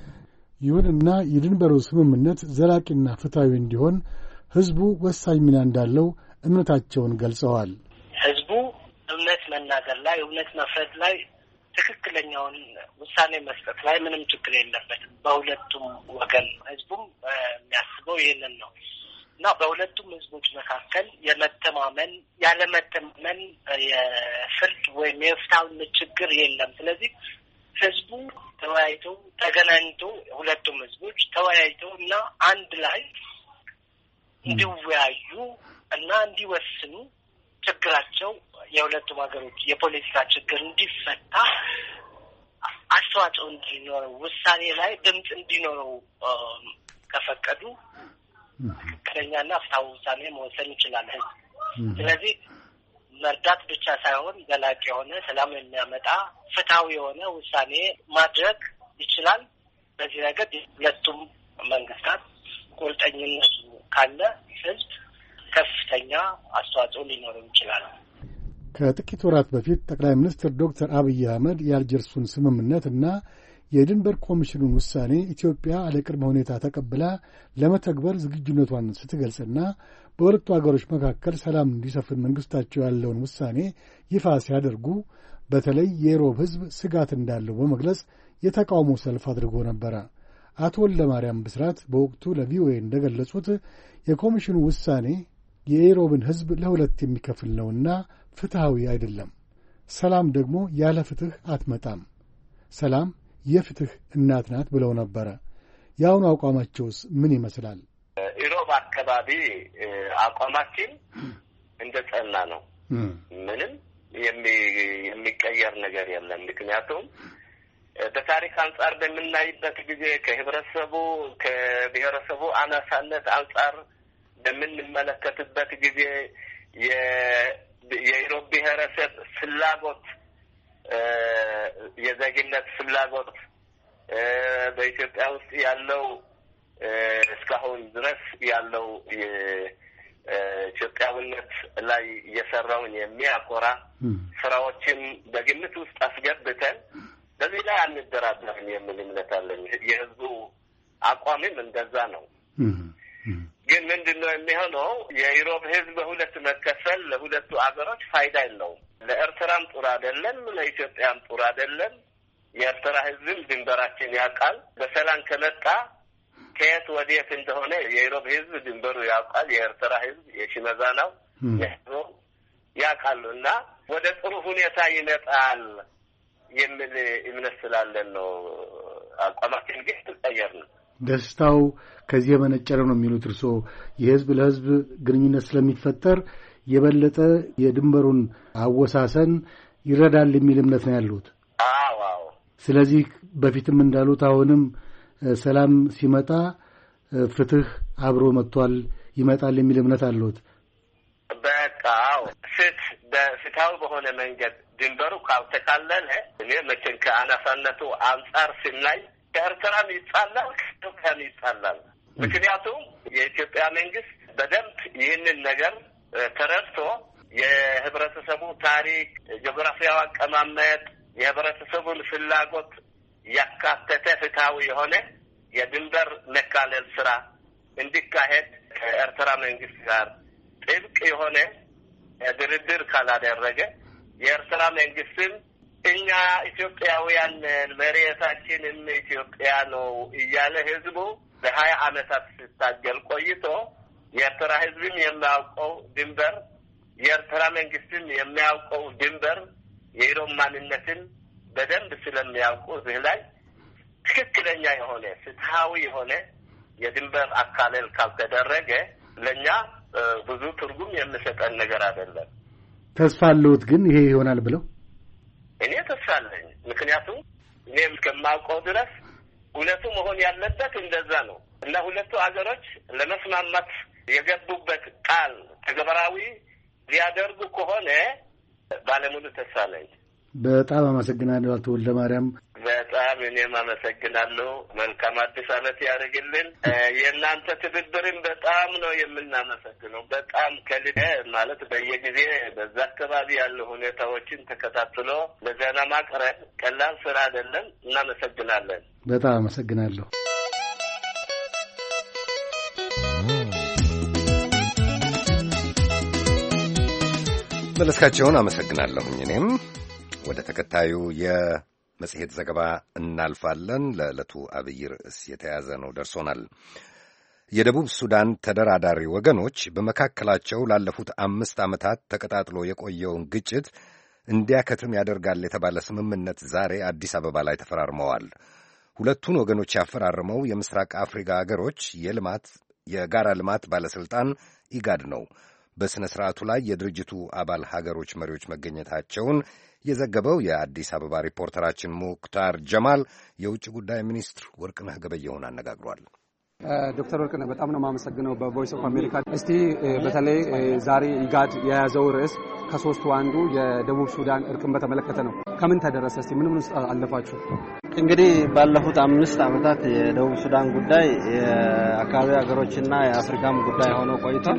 ይሁንና የድንበሩ ስምምነት ዘላቂና ፍትሐዊ እንዲሆን ህዝቡ ወሳኝ ሚና እንዳለው እምነታቸውን ገልጸዋል። ህዝቡ እውነት መናገር ላይ፣ እውነት መፍረድ ላይ፣ ትክክለኛውን ውሳኔ መስጠት ላይ ምንም ችግር የለበትም በሁለቱም ወገን። ህዝቡም የሚያስበው ይህንን ነው እና በሁለቱም ህዝቦች መካከል የመተማመን ያለመተማመን የፍርድ ወይም የፍትሐዊነት ችግር የለም። ስለዚህ ህዝቡ ተወያይቶ ተገናኝቶ ሁለቱም ህዝቦች ተወያይተው እና አንድ ላይ እንዲወያዩ እና እንዲወስኑ ችግራቸው የሁለቱም ሀገሮች የፖለቲካ ችግር እንዲፈታ አስተዋጽኦ እንዲኖረው ውሳኔ ላይ ድምፅ እንዲኖረው ከፈቀዱ ትክክለኛና ፍትሐዊ ውሳኔ መወሰን ይችላል ህዝብ። ስለዚህ መርዳት ብቻ ሳይሆን ዘላቂ የሆነ ሰላም የሚያመጣ ፍትሐዊ የሆነ ውሳኔ ማድረግ ይችላል። በዚህ ረገድ ሁለቱም መንግስታት ቁርጠኝነት ካለ ህዝብ ከፍተኛ አስተዋጽኦ ሊኖረው ይችላል። ከጥቂት ወራት በፊት ጠቅላይ ሚኒስትር ዶክተር አብይ አህመድ የአልጀርሱን ስምምነትና የድንበር ኮሚሽኑን ውሳኔ ኢትዮጵያ አለቅድመ ሁኔታ ተቀብላ ለመተግበር ዝግጁነቷን ስትገልጽና በሁለቱ አገሮች መካከል ሰላም እንዲሰፍን መንግስታቸው ያለውን ውሳኔ ይፋ ሲያደርጉ በተለይ የሮብ ህዝብ ስጋት እንዳለው በመግለጽ የተቃውሞ ሰልፍ አድርጎ ነበረ። አቶ ወልደማርያም ብስራት በወቅቱ ለቪኦኤ እንደገለጹት የኮሚሽኑ ውሳኔ የኢሮብን ህዝብ ለሁለት የሚከፍል ነውና ፍትሐዊ አይደለም። ሰላም ደግሞ ያለ ፍትህ አትመጣም። ሰላም የፍትህ እናት ናት ብለው ነበረ። የአሁኑ አቋማቸውስ ምን ይመስላል? ኢሮብ አካባቢ አቋማችን እንደ ጸና ነው። ምንም የሚቀየር ነገር የለም። ምክንያቱም በታሪክ አንጻር በምናይበት ጊዜ ከብሔረሰቡ አናሳነት አንጻር በምንመለከትበት ጊዜ የኢሮብ ብሔረሰብ ፍላጎት የዜግነት ፍላጎት በኢትዮጵያ ውስጥ ያለው እስካሁን ድረስ ያለው ኢትዮጵያዊነት ላይ የሰራውን የሚያኮራ ስራዎችን በግምት ውስጥ አስገብተን በዚህ ላይ አንደራደርም የሚል እምነት አለኝ። የህዝቡ አቋምም እንደዛ ነው። ግን ምንድነው የሚሆነው? የኢሮብ ህዝብ በሁለት መከፈል ለሁለቱ አገሮች ፋይዳ የለውም። ለኤርትራም ጥሩ አይደለም፣ ለኢትዮጵያም ጥሩ አይደለም። የኤርትራ ህዝብም ድንበራችን ያውቃል። በሰላም ከመጣ ከየት ወዴት እንደሆነ የኢሮብ ህዝብ ድንበሩ ያውቃል። የኤርትራ ህዝብ የሽመዛናው ያውቃሉ እና ወደ ጥሩ ሁኔታ ይመጣል የሚል እምነት ስላለን ነው አቋማችን ግን ተቀየር ነው። ደስታው ከዚህ የመነጨ ነው የሚሉት እርስዎ? የህዝብ ለህዝብ ግንኙነት ስለሚፈጠር የበለጠ የድንበሩን አወሳሰን ይረዳል የሚል እምነት ነው ያሉት? አዎ። ስለዚህ በፊትም እንዳሉት አሁንም ሰላም ሲመጣ ፍትህ አብሮ መጥቷል ይመጣል የሚል እምነት አለዎት? በቃ በፍትሃዊ በሆነ መንገድ ድንበሩ ካልተካለለ እኔ መቼም ከአናሳነቱ አንጻር ስናይ ከኤርትራም ይጣላል ከኢትዮጵያም ይጣላል። ምክንያቱም የኢትዮጵያ መንግስት በደንብ ይህንን ነገር ተረድቶ የህብረተሰቡ ታሪክ፣ ጂኦግራፊያዊ አቀማመጥ፣ የህብረተሰቡን ፍላጎት ያካተተ ፍትሃዊ የሆነ የድንበር መካለል ስራ እንዲካሄድ ከኤርትራ መንግስት ጋር ጥብቅ የሆነ ድርድር ካላደረገ የኤርትራ መንግስትም እኛ ኢትዮጵያውያን መሬታችንም ኢትዮጵያ ነው እያለ ህዝቡ ለ20 ዓመታት ሲታገል ቆይቶ የኤርትራ ህዝብም የሚያውቀው ድንበር የኤርትራ መንግስትም የሚያውቀው ድንበር የኢሮብ ማንነትን በደንብ ስለሚያውቁ እዚህ ላይ ትክክለኛ የሆነ ፍትሃዊ የሆነ የድንበር አካለል ካልተደረገ ለኛ ብዙ ትርጉም የሚሰጠን ነገር አይደለም። ተስፋ አለዎት ግን ይሄ ይሆናል ብለው? እኔ ተስፋ አለኝ። ምክንያቱም እኔም ከማውቀው ድረስ እውነቱ መሆን ያለበት እንደዛ ነው እና ሁለቱ አገሮች ለመስማማት የገቡበት ቃል ተግባራዊ ሊያደርጉ ከሆነ ባለሙሉ ተስፋ አለኝ። በጣም አመሰግናለሁ አቶ ወልደማርያም። በጣም እኔም አመሰግናለሁ። መልካም አዲስ ዓመት ያደርግልን። የእናንተ ትብብርን በጣም ነው የምናመሰግነው። በጣም ከልብ ማለት በየጊዜ በዛ አካባቢ ያሉ ሁኔታዎችን ተከታትሎ ለዜና ማቅረብ ቀላል ስራ አይደለም። እናመሰግናለን። በጣም አመሰግናለሁ። መለስካቸውን አመሰግናለሁኝ። እኔም ወደ ተከታዩ የመጽሔት ዘገባ እናልፋለን። ለዕለቱ አብይ ርዕስ የተያዘ ነው፣ ደርሶናል። የደቡብ ሱዳን ተደራዳሪ ወገኖች በመካከላቸው ላለፉት 5 ዓመታት ተቀጣጥሎ የቆየውን ግጭት እንዲያከትም ያደርጋል የተባለ ስምምነት ዛሬ አዲስ አበባ ላይ ተፈራርመዋል። ሁለቱን ወገኖች ያፈራረመው የምስራቅ አፍሪካ አገሮች የጋራ ልማት ባለሥልጣን ኢጋድ ነው። በሥነ ሥርዓቱ ላይ የድርጅቱ አባል ሀገሮች መሪዎች መገኘታቸውን የዘገበው የአዲስ አበባ ሪፖርተራችን ሙክታር ጀማል የውጭ ጉዳይ ሚኒስትር ወርቅነህ ገበየሁን አነጋግሯል። ዶክተር ወርቅነህ በጣም ነው የማመሰግነው በቮይስ ኦፍ አሜሪካ። እስቲ በተለይ ዛሬ ኢጋድ የያዘው ርዕስ ከሶስቱ አንዱ የደቡብ ሱዳን እርቅን በተመለከተ ነው። ከምን ተደረሰ? እስቲ ምን ውስጥ አለፋችሁ? እንግዲህ ባለፉት 5 ዓመታት የደቡብ ሱዳን ጉዳይ የአካባቢ ሀገሮችና የአፍሪካም ጉዳይ ሆኖ ቆይቷል።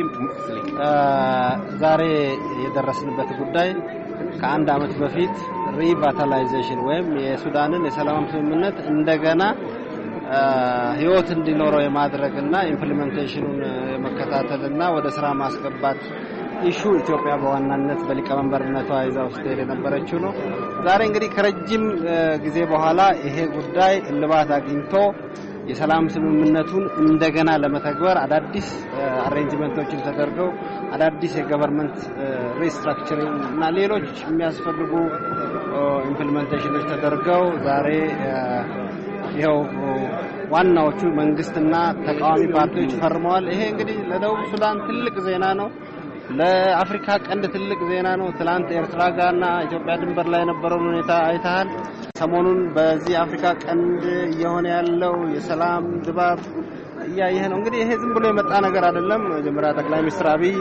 ዛሬ የደረስንበት ጉዳይ ከአንድ ዓመት በፊት ሪቫታላይዜሽን ወይም የሱዳንን የሰላም ስምምነት እንደገና ህይወት እንዲኖረው የማድረግና ኢምፕሊሜንቴሽኑን የመከታተልና ወደ ስራ ማስገባት ኢሹ ኢትዮጵያ በዋናነት በሊቀመንበርነቷ ይዛ ውስጥ የነበረችው ነው። ዛሬ እንግዲህ ከረጅም ጊዜ በኋላ ይሄ ጉዳይ እልባት አግኝቶ የሰላም ስምምነቱን እንደገና ለመተግበር አዳዲስ አሬንጅመንቶችን ተደርገው አዳዲስ የገቨርንመንት ሪስትራክቸሪንግ እና ሌሎች የሚያስፈልጉ ኢምፕሊሜንቴሽኖች ተደርገው ዛሬ ይኸው ዋናዎቹ መንግስትና ተቃዋሚ ፓርቲዎች ፈርመዋል። ይሄ እንግዲህ ለደቡብ ሱዳን ትልቅ ዜና ነው። ለአፍሪካ ቀንድ ትልቅ ዜና ነው። ትላንት ኤርትራ ጋርና ኢትዮጵያ ድንበር ላይ የነበረውን ሁኔታ አይተሃል። ሰሞኑን በዚህ አፍሪካ ቀንድ እየሆነ ያለው የሰላም ድባብ እያየህ ነው። እንግዲህ ይሄ ዝም ብሎ የመጣ ነገር አይደለም። መጀመሪያ ጠቅላይ ሚኒስትር አብይ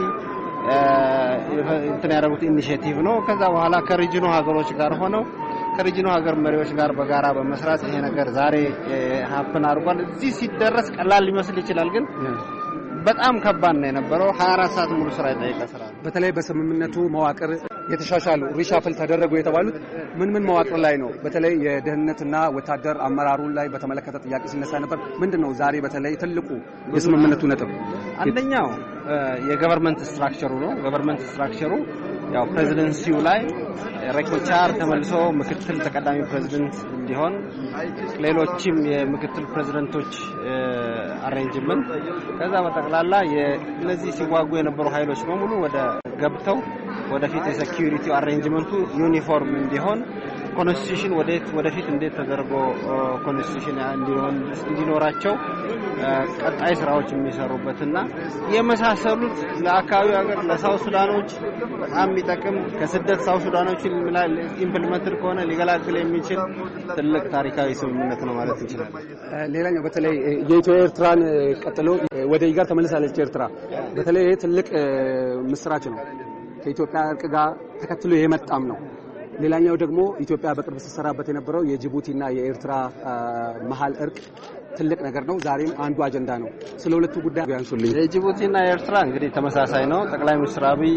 እንትን ያደረጉት ኢኒሼቲቭ ነው። ከዛ በኋላ ከሪጅኑ ሀገሮች ጋር ሆነው ከሪጅኑ ሀገር መሪዎች ጋር በጋራ በመስራት ይሄ ነገር ዛሬ ሀፕን አድርጓል። እዚህ ሲደረስ ቀላል ሊመስል ይችላል፣ ግን በጣም ከባድ ነው የነበረው። 24 ሰዓት ሙሉ ስራ የጠየቀ ስራ ነው። በተለይ በስምምነቱ መዋቅር የተሻሻሉ ሪሻፍል ተደረጉ የተባሉት ምን መዋቅር ላይ ነው? በተለይ የደህንነትና ወታደር አመራሩን ላይ በተመለከተ ጥያቄ ሲነሳ ነበር። ምንድነው ዛሬ በተለይ ትልቁ የስምምነቱ ነጥብ? አንደኛው የገቨርንመንት ስትራክቸሩ ነው። ገቨርንመንት ስትራክቸሩ ያው ፕሬዚደንሲው ላይ ሬኮቻር ተመልሶ ምክትል ተቀዳሚ ፕሬዚደንት እንዲሆን ሌሎችም የምክትል ፕሬዚደንቶች አሬንጅመንት ከዛ በጠቅላላ የነዚህ ሲዋጉ የነበሩ ኃይሎች በሙሉ ወደ ገብተው ወደፊት የሴኩሪቲ አሬንጅመንቱ ዩኒፎርም እንዲሆን ኮንስቲቱሽን ወደፊት እንዴት ተደርጎ ኮንስቲቱሽን እንዲኖራቸው ቀጣይ ስራዎች የሚሰሩበትና የመሳሰሉት ለአካባቢው ሀገር ለሳውዝ ሱዳኖች በጣም የሚጠቅም ከስደት ሳውዝ ሱዳኖችን ኢምፕሊመንትድ ከሆነ ሊገላግል የሚችል ትልቅ ታሪካዊ ስምምነት ነው ማለት እንችላለን። ሌላኛው በተለይ የኢትዮ ኤርትራን ቀጥሎ ወደ ኢጋድ ተመልሳለች ኤርትራ። በተለይ ይሄ ትልቅ ምስራች ነው። ከኢትዮጵያ እርቅ ጋር ተከትሎ የመጣም ነው። ሌላኛው ደግሞ ኢትዮጵያ በቅርብ ስትሰራበት የነበረው የጅቡቲና የኤርትራ መሃል እርቅ ትልቅ ነገር ነው። ዛሬም አንዱ አጀንዳ ነው። ስለ ሁለቱ ጉዳይ ያንሱልኝ። የጅቡቲና የኤርትራ እንግዲህ ተመሳሳይ ነው። ጠቅላይ ሚኒስትር አብይ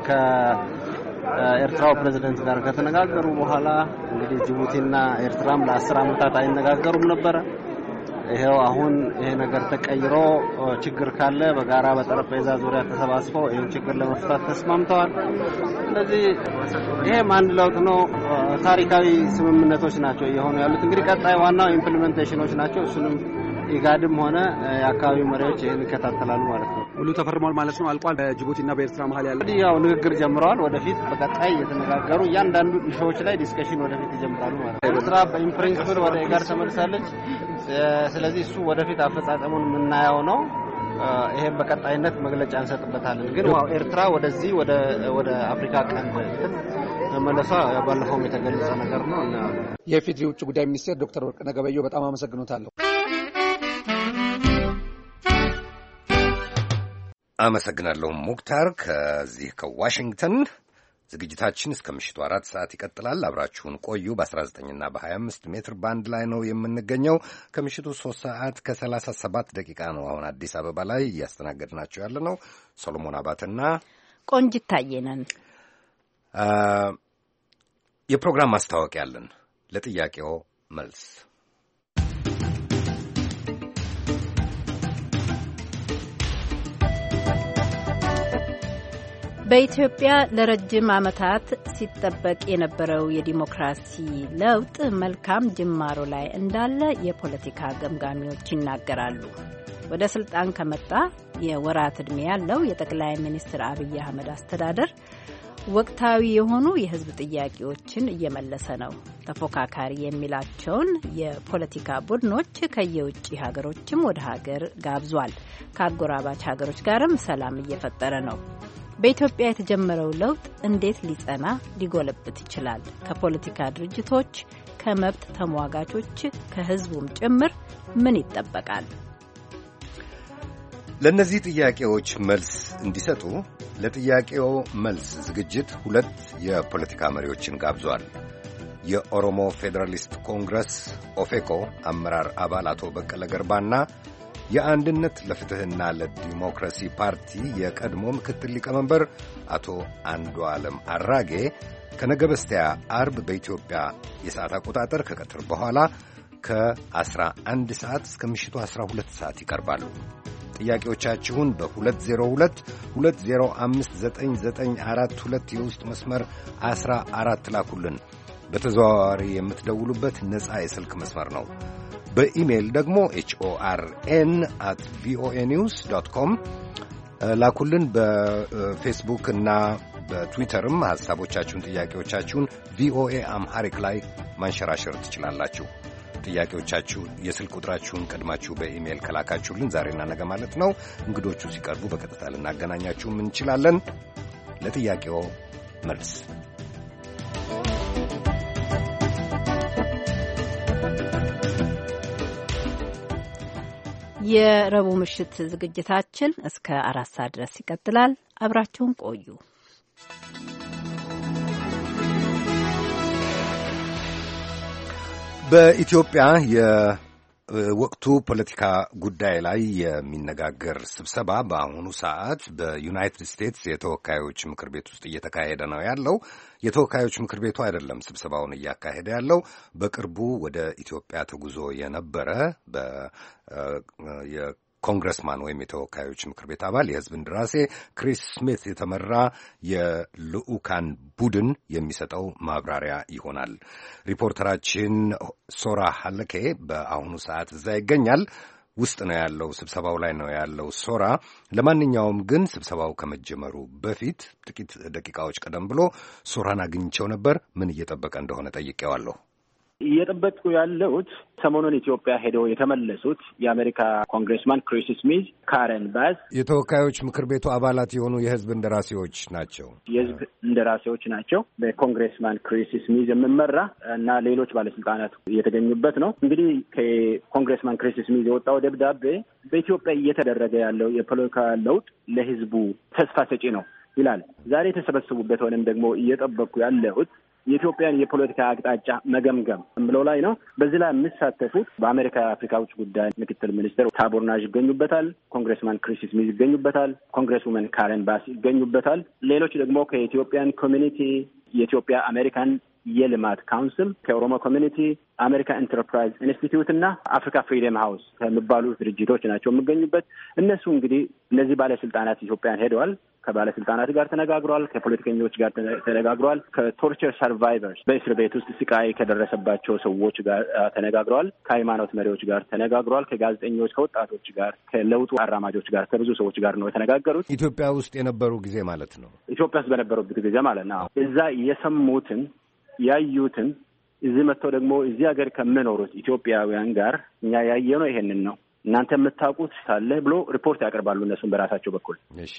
ከኤርትራው ፕሬዝዳንት ጋር ከተነጋገሩ በኋላ እንግዲህ ጅቡቲና ኤርትራም ለ10 ዓመታት አይነጋገሩም ነበር። ይሄው አሁን ይሄ ነገር ተቀይሮ ችግር ካለ በጋራ በጠረጴዛ ዙሪያ ተሰባስበው ይሄን ችግር ለመፍታት ተስማምተዋል። ስለዚህ ይሄም አንድ ለውጥ ነው። ታሪካዊ ስምምነቶች ናቸው የሆኑ ያሉት። እንግዲህ ቀጣይ ዋናው ኢምፕሊሜንቴሽኖች ናቸው። እሱንም ኢጋድም ሆነ የአካባቢው መሪዎች ይሄን ይከታተላሉ ማለት ነው። ሁሉ ተፈርሟል ማለት ነው። አልቋል። በጅቡቲና በኤርትራ መሃል ያለው ያው ንግግር ጀምረዋል። ወደፊት በቀጣይ የተነጋገሩ እያንዳንዱ ኢሹዎች ላይ ዲስከሽን ወደፊት ይጀምራሉ ማለት ነው። ኤርትራ በኢምፕሪንሲፕል ወደ ኢጋድ ተመልሳለች። ስለዚህ እሱ ወደፊት አፈጻጸሙን የምናየው ነው። ይሄን በቀጣይነት መግለጫ እንሰጥበታለን። ግን ኤርትራ ወደዚህ ወደ አፍሪካ ቀንድ መመለሷ ባለፈውም የተገለጸ ነገር ነው። የኢፌዴሪ ውጭ ጉዳይ ሚኒስቴር ዶክተር ወርቅነህ ገበየሁ በጣም አመሰግኖታለሁ። አመሰግናለሁ ሙክታር። ከዚህ ከዋሽንግተን ዝግጅታችን እስከ ምሽቱ 4 ሰዓት ይቀጥላል። አብራችሁን ቆዩ። በ19ና በ25 ሜትር ባንድ ላይ ነው የምንገኘው። ከምሽቱ 3 ሰዓት ከ37 ደቂቃ ነው አሁን አዲስ አበባ ላይ እያስተናገድናቸው ያለ ነው። ሰሎሞን አባትና ቆንጂት ታየ ነን። የፕሮግራም ማስታወቂያ አለን። ለጥያቄው መልስ በኢትዮጵያ ለረጅም ዓመታት ሲጠበቅ የነበረው የዲሞክራሲ ለውጥ መልካም ጅማሮ ላይ እንዳለ የፖለቲካ ገምጋሚዎች ይናገራሉ። ወደ ስልጣን ከመጣ የወራት ዕድሜ ያለው የጠቅላይ ሚኒስትር አብይ አህመድ አስተዳደር ወቅታዊ የሆኑ የሕዝብ ጥያቄዎችን እየመለሰ ነው። ተፎካካሪ የሚላቸውን የፖለቲካ ቡድኖች ከየውጭ ሀገሮችም ወደ ሀገር ጋብዟል። ከአጎራባች ሀገሮች ጋርም ሰላም እየፈጠረ ነው። በኢትዮጵያ የተጀመረው ለውጥ እንዴት ሊጸና ሊጎለብት ይችላል? ከፖለቲካ ድርጅቶች፣ ከመብት ተሟጋቾች፣ ከህዝቡም ጭምር ምን ይጠበቃል? ለእነዚህ ጥያቄዎች መልስ እንዲሰጡ ለጥያቄው መልስ ዝግጅት 2 የፖለቲካ መሪዎችን ጋብዟል። የኦሮሞ ፌዴራሊስት ኮንግረስ ኦፌኮ አመራር አባል አቶ በቀለ ገርባና የአንድነት ለፍትህና ለዲሞክራሲ ፓርቲ የቀድሞ ምክትል ሊቀመንበር አቶ አንዱዓለም አራጌ ከነገ በስቲያ አርብ በኢትዮጵያ የሰዓት አቆጣጠር ከቀትር በኋላ ከ11 ሰዓት እስከ ምሽቱ 12 ሰዓት ይቀርባሉ። ጥያቄዎቻችሁን በ2022059942 የውስጥ መስመር 14 ላኩልን። በተዘዋዋሪ የምትደውሉበት ነፃ የስልክ መስመር ነው። በኢሜይል ደግሞ HORN@voanews.com ላኩልን። በፌስቡክ እና በትዊተርም ሐሳቦቻችሁን፣ ጥያቄዎቻችሁን ቪኦኤ አምሃሪክ ላይ ማንሸራሸር ትችላላችሁ። ጥያቄዎቻችሁ የስልክ ቁጥራችሁን ቀድማችሁ በኢሜይል ከላካችሁልን ዛሬና ነገ ማለት ነው እንግዶቹ ሲቀርቡ በቀጥታ ልናገናኛችሁም እንችላለን። ለጥያቄው መልስ የረቡዕ ምሽት ዝግጅታችን እስከ 4 ሰዓት ድረስ ይቀጥላል። አብራችሁን ቆዩ። በኢትዮጵያ ወቅቱ ፖለቲካ ጉዳይ ላይ የሚነጋገር ስብሰባ በአሁኑ ሰዓት በዩናይትድ ስቴትስ የተወካዮች ምክር ቤት ውስጥ እየተካሄደ ነው ያለው። የተወካዮች ምክር ቤቱ አይደለም ስብሰባውን እያካሄደ ያለው። በቅርቡ ወደ ኢትዮጵያ ተጉዞ የነበረ ኮንግረስማን ወይም የተወካዮች ምክር ቤት አባል የሕዝብ እንደራሴ ክሪስ ስሚት የተመራ የልዑካን ቡድን የሚሰጠው ማብራሪያ ይሆናል። ሪፖርተራችን ሶራ ሀለኬ በአሁኑ ሰዓት እዛ ይገኛል። ውስጥ ነው ያለው፣ ስብሰባው ላይ ነው ያለው ሶራ። ለማንኛውም ግን ስብሰባው ከመጀመሩ በፊት ጥቂት ደቂቃዎች ቀደም ብሎ ሶራን አግኝቸው ነበር። ምን እየጠበቀ እንደሆነ ጠይቄዋለሁ። እየጠበቁ ያለሁት ሰሞኑን ኢትዮጵያ ሄደው የተመለሱት የአሜሪካ ኮንግሬስማን ክሪስ ስሚዝ፣ ካረን ባስ የተወካዮች ምክር ቤቱ አባላት የሆኑ የህዝብ እንደራሴዎች ናቸው። የህዝብ እንደራሴዎች ናቸው። በኮንግሬስማን ክሪስ ስሚዝ የሚመራ እና ሌሎች ባለስልጣናት የተገኙበት ነው። እንግዲህ ከኮንግሬስማን ክሪስ ስሚዝ የወጣው ደብዳቤ በኢትዮጵያ እየተደረገ ያለው የፖለቲካ ለውጥ ለህዝቡ ተስፋ ሰጪ ነው ይላል። ዛሬ የተሰበሰቡበት ወይም ደግሞ እየጠበቁ ያለሁት የኢትዮጵያን የፖለቲካ አቅጣጫ መገምገም ብለው ላይ ነው። በዚህ ላይ የሚሳተፉት በአሜሪካ የአፍሪካ ውጭ ጉዳይ ምክትል ሚኒስትር ታቦር ናዥ ይገኙበታል። ኮንግሬስማን ክሪስ ስሚዝ ይገኙበታል። ኮንግሬስውመን ካረን ባስ ይገኙበታል። ሌሎች ደግሞ ከኢትዮጵያን ኮሚኒቲ፣ የኢትዮጵያ አሜሪካን የልማት ካውንስል፣ ከኦሮሞ ኮሚኒቲ፣ አሜሪካ ኢንተርፕራይዝ ኢንስቲትዩት እና አፍሪካ ፍሪደም ሃውስ ከሚባሉ ድርጅቶች ናቸው የሚገኙበት። እነሱ እንግዲህ እነዚህ ባለስልጣናት ኢትዮጵያን ሄደዋል። ከባለስልጣናት ጋር ተነጋግሯል። ከፖለቲከኞች ጋር ተነጋግሯል። ከቶርቸር ሰርቫይቨርስ በእስር ቤት ውስጥ ስቃይ ከደረሰባቸው ሰዎች ጋር ተነጋግሯል። ከሃይማኖት መሪዎች ጋር ተነጋግሯል። ከጋዜጠኞች፣ ከወጣቶች ጋር፣ ከለውጡ አራማጆች ጋር፣ ከብዙ ሰዎች ጋር ነው የተነጋገሩት። ኢትዮጵያ ውስጥ የነበሩ ጊዜ ማለት ነው። ኢትዮጵያ ውስጥ በነበሩበት ጊዜ ማለት ነው። እዛ የሰሙትን ያዩትን እዚህ መጥተው ደግሞ እዚህ ሀገር ከሚኖሩት ኢትዮጵያውያን ጋር እኛ ያየነው ይሄንን ነው፣ እናንተ የምታውቁት ሳለ ብሎ ሪፖርት ያቀርባሉ። እነሱም በራሳቸው በኩል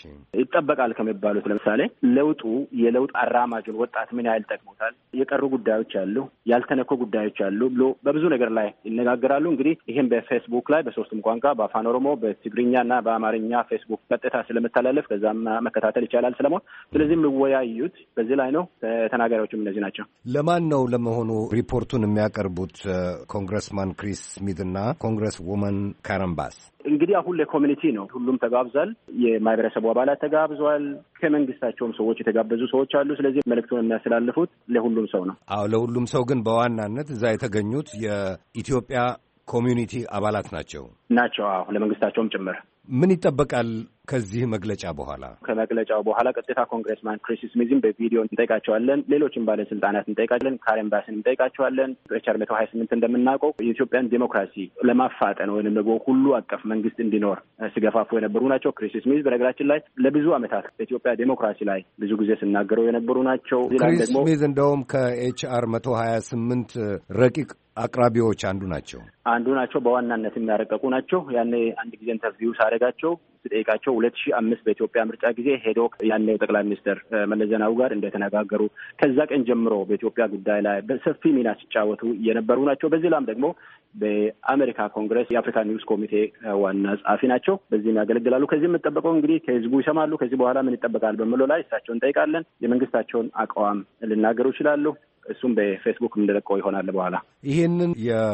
ይጠበቃል ከሚባሉት ለምሳሌ ለውጡ የለውጥ አራማጁን ወጣት ምን ያህል ጠቅሞታል፣ የቀሩ ጉዳዮች አሉ፣ ያልተነኮ ጉዳዮች አሉ ብሎ በብዙ ነገር ላይ ይነጋገራሉ። እንግዲህ ይህም በፌስቡክ ላይ በሶስቱም ቋንቋ በአፋን ኦሮሞ፣ በትግርኛ እና በአማርኛ ፌስቡክ ቀጥታ ስለምተላለፍ ከዛም መከታተል ይቻላል ሰለሞን። ስለዚህ የሚወያዩት በዚህ ላይ ነው። ተናጋሪዎችም እነዚህ ናቸው። ለማን ነው ለመሆኑ ሪፖርቱን የሚያቀርቡት? ኮንግረስማን ክሪስ ስሚት እና ኮንግረስ ውመን ካረን ባስ እንግዲህ አሁን ለኮሚኒቲ ነው። ሁሉም ተጋብዟል። የማህበረሰቡ አባላት ተጋብዟል። ከመንግስታቸውም ሰዎች የተጋበዙ ሰዎች አሉ። ስለዚህ መልእክቱን የሚያስተላልፉት ለሁሉም ሰው ነው። አዎ ለሁሉም ሰው፣ ግን በዋናነት እዛ የተገኙት የኢትዮጵያ ኮሚኒቲ አባላት ናቸው። አዎ ለመንግስታቸውም ጭምር። ምን ይጠበቃል ከዚህ መግለጫ በኋላ? ከመግለጫው በኋላ ቀጥታ ኮንግሬስማን ክሪስ ስሚዝን በቪዲዮ እንጠይቃቸዋለን። ሌሎችም ባለስልጣናት እንጠይቃለን። ካረን ባስን እንጠይቃቸዋለን። ኤችአር 128 እንደምናውቀው የኢትዮጵያን ዴሞክራሲ ለማፋጠን ወይም ደግሞ ሁሉ አቀፍ መንግስት እንዲኖር ሲገፋፉ የነበሩ ናቸው። ክሪስ ስሚዝ በነገራችን ላይ ለብዙ ዓመታት በኢትዮጵያ ዴሞክራሲ ላይ ብዙ ጊዜ ሲናገሩ የነበሩ ናቸው። ክሪስ ስሚዝ እንደውም ከኤችአር 128 ረቂቅ አቅራቢዎች አንዱ ናቸው። በዋናነት የሚያረቀቁ ናቸው። ያኔ አንድ ጊዜ ኢንተርቪው ሳደርጋቸው ስጠይቃቸው 2005 በኢትዮጵያ ምርጫ ጊዜ ሄዶ ያኔው ጠቅላይ ሚኒስትር መለስ ዜናዊ ጋር እንደተነጋገሩ ከዛ ቀን ጀምሮ በኢትዮጵያ ጉዳይ ላይ በሰፊ ሚና ሲጫወቱ የነበሩ ናቸው። በዚህ ላም ደግሞ በአሜሪካ ኮንግረስ የአፍሪካ ኒውስ ኮሚቴ ዋና ጸሐፊ ናቸው። በዚህም ያገለግላሉ። ከዚህ የምጠበቀው እንግዲህ ከህዝቡ ይሰማሉ። ከዚህ በኋላ ምን ይጠበቃል በሚለው ላይ እሳቸውን እንጠይቃለን። የመንግስታቸውን አቋም ሊናገሩ ይችላሉ። እሱም በፌስቡክ እንደለቀው ይሆናል። በኋላ ይህንን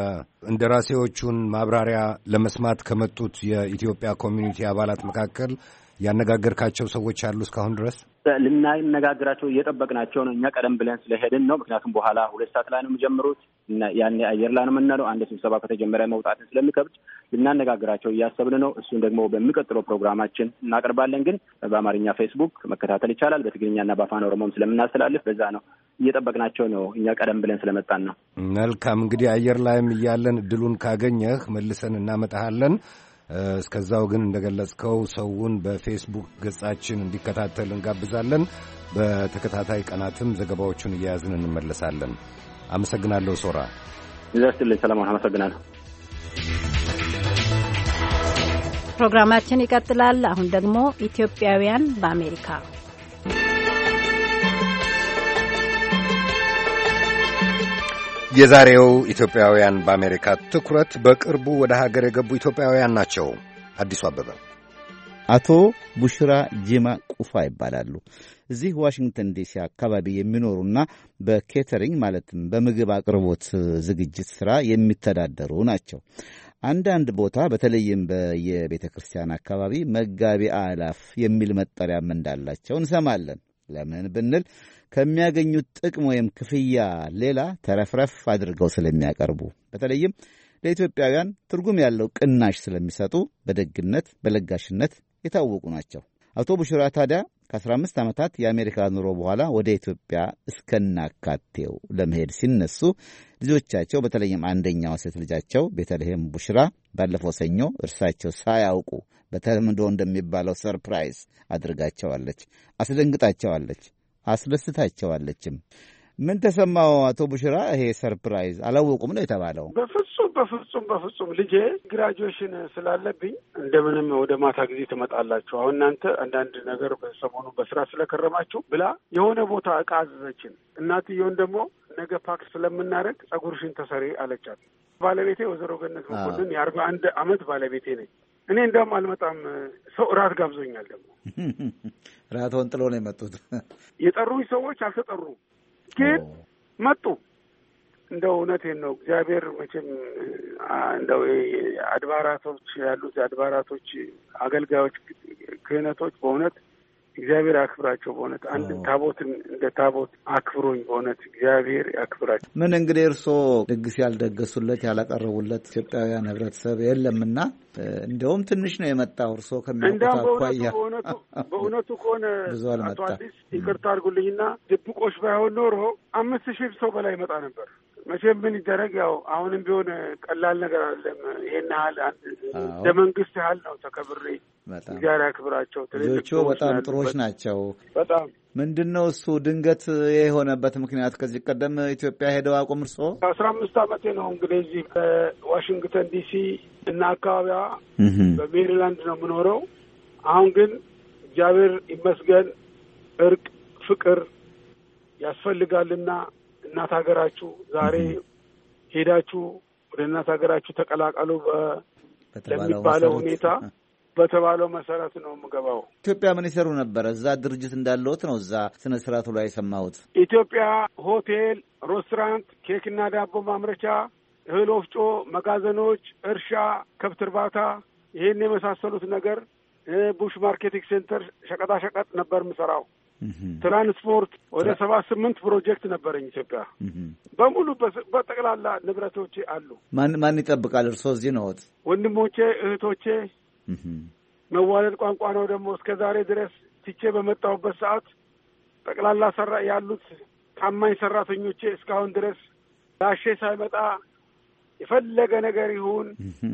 የእንደራሴዎቹን ማብራሪያ ለመስማት ከመጡት የኢትዮጵያ ኮሚኒቲ አባላት መካከል ያነጋገርካቸው ሰዎች አሉ? እስካሁን ድረስ ልናነጋግራቸው እየጠበቅናቸው ነው። እኛ ቀደም ብለን ስለሄድን ነው። ምክንያቱም በኋላ 2 ሰዓት ላይ ነው የሚጀምሩት እና ያኔ አየር ላይ ነው የምንለው። አንድ ስብሰባ ከተጀመረ መውጣትን ስለሚከብድ ልናነጋግራቸው እያሰብን ነው። እሱን ደግሞ በሚቀጥለው ፕሮግራማችን እናቀርባለን። ግን በአማርኛ ፌስቡክ መከታተል ይቻላል። በትግርኛና በአፋን ኦሮሞም ስለምናስተላልፍ በዛ ነው እየጠበቅናቸው ነው። እኛ ቀደም ብለን ስለመጣን ነው። መልካም እንግዲህ አየር ላይም እያለን እድሉን ካገኘህ መልሰን እናመጣሃለን። እስከዛው ግን እንደገለጽከው ሰውን በፌስቡክ ገጻችን እንዲከታተል እንጋብዛለን። በተከታታይ ቀናትም ዘገባዎቹን እየያዝን እንመለሳለን። አመሰግናለሁ ሶራ። ይዘስትልኝ ሰለሞን። አመሰግናለሁ። ፕሮግራማችን ይቀጥላል። አሁን ደግሞ ኢትዮጵያውያን በአሜሪካ የዛሬው ኢትዮጵያውያን በአሜሪካ ትኩረት በቅርቡ ወደ ሀገር የገቡ ኢትዮጵያውያን ናቸው። አዲሱ አበበ። አቶ ቡሽራ ጂማ ቁፋ ይባላሉ። እዚህ ዋሽንግተን ዲሲ አካባቢ የሚኖሩና በኬተሪንግ ማለትም በምግብ አቅርቦት ዝግጅት ሥራ የሚተዳደሩ ናቸው። አንዳንድ ቦታ በተለይም በየቤተ ክርስቲያን አካባቢ መጋቢ አላፍ የሚል መጠሪያም እንዳላቸው እንሰማለን። ለምን ብንል ከሚያገኙት ጥቅም ወይም ክፍያ ሌላ ተረፍረፍ አድርገው ስለሚያቀርቡ፣ በተለይም ለኢትዮጵያውያን ትርጉም ያለው ቅናሽ ስለሚሰጡ በደግነት በለጋሽነት የታወቁ ናቸው። አቶ ቡሽራ ታዲያ ከ15 ዓመታት የአሜሪካ ኑሮ በኋላ ወደ ኢትዮጵያ እስከናካቴው ለመሄድ ሲነሱ ልጆቻቸው በተለይም አንደኛዋ ሴት ልጃቸው ቤተልሔም ቡሽራ ባለፈው ሰኞ እርሳቸው ሳያውቁ በተለምዶ እንደሚባለው ሰርፕራይዝ አድርጋቸዋለች፣ አስደንግጣቸዋለች፣ አስደስታቸዋለችም። ምን ተሰማው አቶ ቡሽራ? ይሄ ሰርፕራይዝ አላወቁም ነው የተባለው? በፍጹም ልጄ ግራጁዌሽን ስላለብኝ እንደምንም ወደ ማታ ጊዜ ትመጣላችሁ፣ አሁን እናንተ አንዳንድ ነገር በሰሞኑ በስራ ስለከረማችሁ ብላ የሆነ ቦታ እቃ አዘዘችን። እናትየውን ደግሞ ነገ ፓክ ስለምናደርግ ጸጉርሽን ተሰሪ አለቻት። ባለቤቴ ወይዘሮ ገነት መኮንን የ41 ዓመት ባለቤቴ ነኝ። እኔ እንደውም አልመጣም፣ ሰው እራት ጋብዞኛል። ደግሞ ራትዎን ጥሎ ነው የመጡት። የጠሩኝ ሰዎች አልተጠሩም፣ ግን መጡ። እንደው እውነቴን ነው። እግዚአብሔር መቼም እንደው አድባራቶች ያሉት አድባራቶች አገልጋዮች፣ ክህነቶች በእውነት እግዚአብሔር ያክብራቸው። በእውነት አንድ ታቦትን እንደ ታቦት አክብሮኝ በእውነት እግዚአብሔር ያክብራቸው። ምን እንግዲህ እርስዎ ድግስ ያልደገሱለት ያላቀረቡለት ኢትዮጵያውያን ህብረተሰብ የለምና እንደውም ትንሽ ነው የመጣው። እርስዎ ከሚያውቁት አኳያ በእውነቱ ከሆነ ብዙ አልመጣ። አቶ አዲስ ይቅርታ አድርጉልኝና ድብቆሽ ባይሆን ኖሮ 5000 ሰው በላይ ይመጣ ነበር። መቼም ምን ይደረግ፣ ያው አሁንም ቢሆን ቀላል ነገር አለም። ይሄን ያህል እንደ መንግስት ያህል ነው ተከብሬ። እግዚአብሔር ያክብራቸው። ልጆቹ በጣም ጥሩዎች ናቸው። በጣም ምንድን ነው እሱ ድንገት የሆነበት ምክንያት? ከዚህ ቀደም ኢትዮጵያ ሄደው አቁም እርስዎ? 15 ዓመቴ ነው እንግዲህ እዚህ በዋሽንግተን ዲሲ እና አካባቢዋ በሜሪላንድ ነው የምኖረው። አሁን ግን እግዚአብሔር ይመስገን እርቅ፣ ፍቅር ያስፈልጋልና እናት ሀገራችሁ ዛሬ ሄዳችሁ ወደ እናት ሀገራችሁ ተቀላቀሉ ለሚባለው ሁኔታ በተባለው መሰረት ነው የምገባው። ኢትዮጵያ ምን ይሰሩ ነበረ? እዛ ድርጅት እንዳለዎት ነው እዛ ስነ ስርዓቱ ላይ የሰማሁት። ኢትዮጵያ ሆቴል፣ ሬስቶራንት፣ ኬክና ዳቦ ማምረቻ፣ እህል ወፍጮ፣ መጋዘኖች፣ እርሻ፣ ከብት እርባታ፣ ይሄን የመሳሰሉት ነገር ቡሽ ማርኬቲንግ ሴንተር ሸቀጣሸቀጥ ነበር የምሰራው። ትራንስፖርት ወደ 78 ፕሮጀክት ነበረኝ ኢትዮጵያ በሙሉ በጠቅላላ ንብረቶቼ አሉ። ማን ይጠብቃል? እርስዎ እዚህ ነዎት? ወንድሞቼ እህቶቼ። መዋለድ ቋንቋ ነው ደግሞ እስከ ዛሬ ድረስ ትቼ በመጣሁበት ሰዓት ጠቅላላ ያሉት ታማኝ ሰራተኞቼ እስካሁን ድረስ ዳሼ ሳይመጣ የፈለገ ነገር ይሁን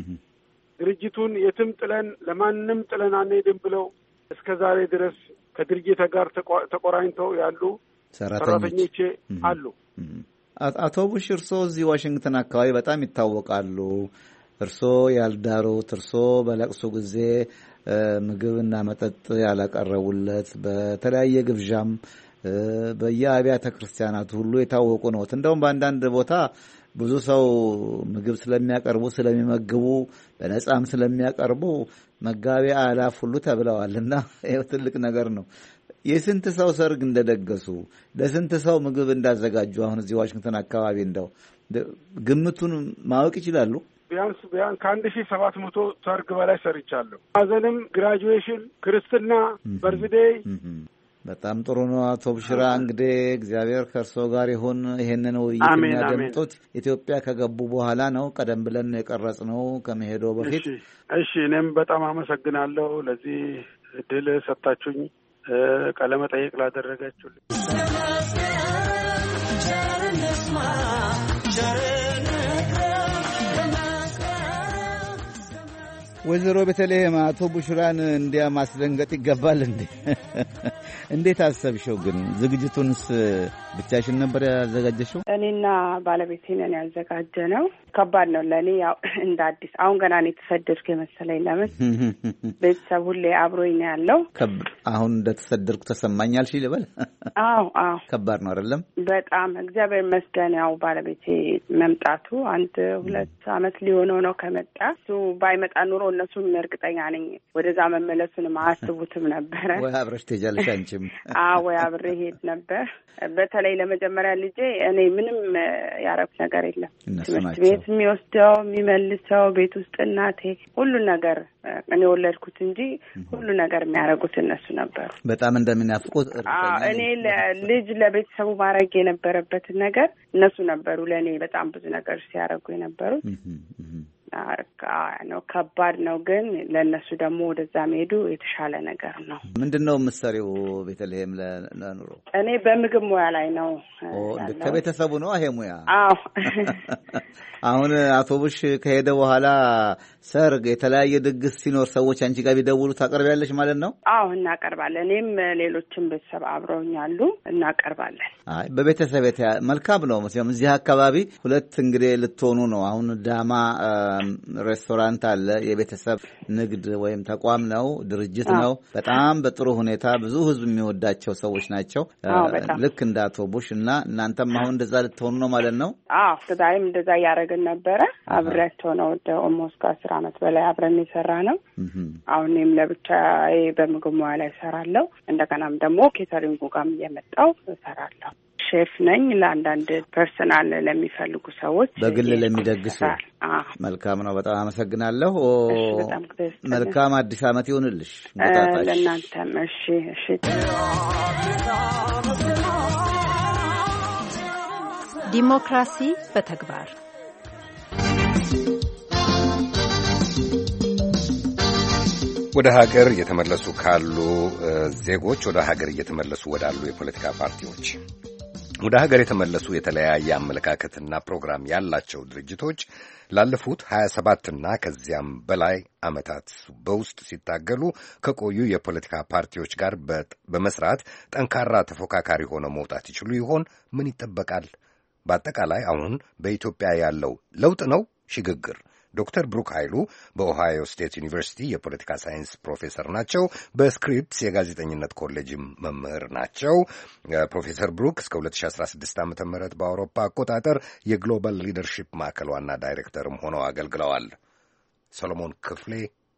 ድርጅቱን የትም ጥለን ለማንም ጥለን አንሄድም ብለው እስከ ዛሬ ድረስ ከድርጅት ጋር ተቆራኝተው ያሉ ሰራተኞቼ አሉ። አቶ ቡሽ እርስዎ እዚህ ዋሽንግተን አካባቢ በጣም ይታወቃሉ። እርስዎ ያልዳሩት፣ እርስዎ በለቅሶ ጊዜ ምግብና መጠጥ ያላቀረቡለት፣ በተለያየ ግብዣም በየአብያተ ክርስቲያናቱ ሁሉ የታወቁ ነው። እንደውም በአንዳንድ ቦታ ብዙ ሰው ምግብ ስለሚያቀርቡ ስለሚመግቡ በነጻም ስለሚያቀርቡ መጋቢ አላፍ ሁሉ ተብለዋልና ይሄው ትልቅ ነገር ነው። የስንት ሰው ሰርግ እንደደገሱ ለስንት ሰው ምግብ እንዳዘጋጁ አሁን እዚህ ዋሽንግተን አካባቢ እንደው ግምቱን ማወቅ ይችላሉ? ቢያንስ ከ1700 ሰርግ በላይ ሰርቻለሁ። ሐዘንም፣ ግራጁዌሽን፣ ክርስትና፣ በርዝዴይ። በጣም ጥሩ ነው። አቶ ቡሽራ እንግዲህ እግዚአብሔር ከእርስዎ ጋር ይሁን። ይሄንን ውይይት የሚያደምጡት ኢትዮጵያ ከገቡ በኋላ ነው። ቀደም ብለን የቀረጽነው ከመሄዶ በፊት። እሺ፣ እኔም በጣም አመሰግናለሁ ለዚህ እድል ሰጣችሁኝ፣ ቃለ መጠይቅ ላደረጋችሁልኝ። ወይዘሮ ቤተልሔም አቶ ቡሽራን እንዲያ ማስደንገጥ ይገባል እንዴ? እንዴት አሰብሽው? ግን ዝግጅቱንስ ብቻሽን ነበር ያዘጋጀሽው? እኔና ባለቤቴ ነን ያዘጋጀነው። ከባድ ነው ለእኔ ያው እንደ አዲስ አሁን ገና ነው የተሰደድኩ የመሰለኝ። ለምን ቤተሰብ ሁሌ አብሮኝ ነው ያለው። አሁን እንደተሰደድኩ ተሰማኛል ሺ ልበል? አዎ ከባድ ነው አይደለም? በጣም እግዚአብሔር ይመስገን። ያው ባለቤቴ መምጣቱ 1-2 ዓመት ሊሆነው ነው ከመጣ። እሱ ባይመጣ ኑሮ እነሱም እርግጠኛ ነኝ ወደዛ መመለሱንም አያስቡትም ነበረ። ወይ አብረሽ ትሄጃለሽ አንቺም? ወይ አብሬ ሄድ ነበር። በተለይ ለመጀመሪያ ልጄ እኔ ምንም ያረኩት ነገር የለም። ትምህርት ቤት የሚወስደው የሚመልሰው፣ ቤት ውስጥ እናቴ ሁሉ ነገር እኔ ወለድኩት እንጂ ሁሉ ነገር የሚያደርጉት እነሱ ነበሩ። በጣም እንደሚናፍቁት እኔ ልጅ ለቤተሰቡ ማድረግ የነበረበትን ነገር እነሱ ነበሩ ለእኔ በጣም ብዙ ነገር ሲያደርጉ የነበሩት። ነው ከባድ ነው፣ ግን ለእነሱ ደግሞ ወደዛ መሄዱ የተሻለ ነገር ነው። ምንድን ነው የምትሰሪው ቤተልሔም ለኑሮ? እኔ በምግብ ሙያ ላይ ነው። ከቤተሰቡ ነው ይሄ ሙያ? አዎ። አሁን አቶ ቡሽ ከሄደ በኋላ ሰርግ፣ የተለያየ ድግስ ሲኖር ሰዎች አንቺ ጋር ቢደውሉ ታቀርቢያለሽ ማለት ነው? አዎ እናቀርባለን። እኔም ሌሎችም ቤተሰብ አብረውኛሉ እናቀርባለን። አይ በቤተሰብ መልካም ነው። ምክንያቱም እዚህ አካባቢ ሁለት እንግዲህ ልትሆኑ ነው። አሁን ዳማ ሬስቶራንት አለ፣ የቤተሰብ ንግድ ወይም ተቋም ነው፣ ድርጅት ነው። በጣም በጥሩ ሁኔታ ብዙ ህዝብ የሚወዳቸው ሰዎች ናቸው። ልክ እንደ አቶ ቡሽ እና እናንተም አሁን እንደዛ ልትሆኑ ነው ማለት ነው? አዎ ከዛይም እንደዛ ያደረግን ነበረ። አብሬያቸው ነው ወደ ኦልሞስት 10 ዓመት በላይ አብረን የሰራ ነው። አሁንም ለብቻዬ በምግብ ሙያ ላይ እሰራለሁ። እንደገናም ደግሞ ኬተሪንጉ ጋርም እየመጣሁ እሰራለሁ። ሼፍ ነኝ። ለአንዳንድ ፐርሰናል ለሚፈልጉ ሰዎች በግል ለሚደግሱ። መልካም ነው። በጣም አመሰግናለሁ። መልካም አዲስ ዓመት ይሁንልሽ ለእናንተም። እሺ እሺ። ዲሞክራሲ በተግባር ወደ ሀገር እየተመለሱ ካሉ ዜጎች ወደ ሀገር እየተመለሱ ወዳሉ የፖለቲካ ፓርቲዎች ወደ ሀገር የተመለሱ የተለያየ አመለካከትና ፕሮግራም ያላቸው ድርጅቶች ላለፉት 27ና ከዚያም በላይ ዓመታት በውስጥ ሲታገሉ ከቆዩ የፖለቲካ ፓርቲዎች ጋር በመስራት ጠንካራ ተፎካካሪ ሆነው መውጣት ይችሉ ይሆን? ምን ይጠበቃል? በአጠቃላይ አሁን በኢትዮጵያ ያለው ለውጥ ነው ሽግግር? ዶክተር ብሩክ ኃይሉ በኦሃዮ ስቴት ዩኒቨርሲቲ የፖለቲካ ሳይንስ ፕሮፌሰር ናቸው። በስክሪፕስ የጋዜጠኝነት ኮሌጅም መምህር ናቸው። ፕሮፌሰር ብሩክ እስከ 2016 ዓ.ም በአውሮፓ አቆጣጠር የግሎባል ሊደርሺፕ ማዕከል ዋና ዳይሬክተርም ሆነው አገልግለዋል። ሰሎሞን ክፍሌ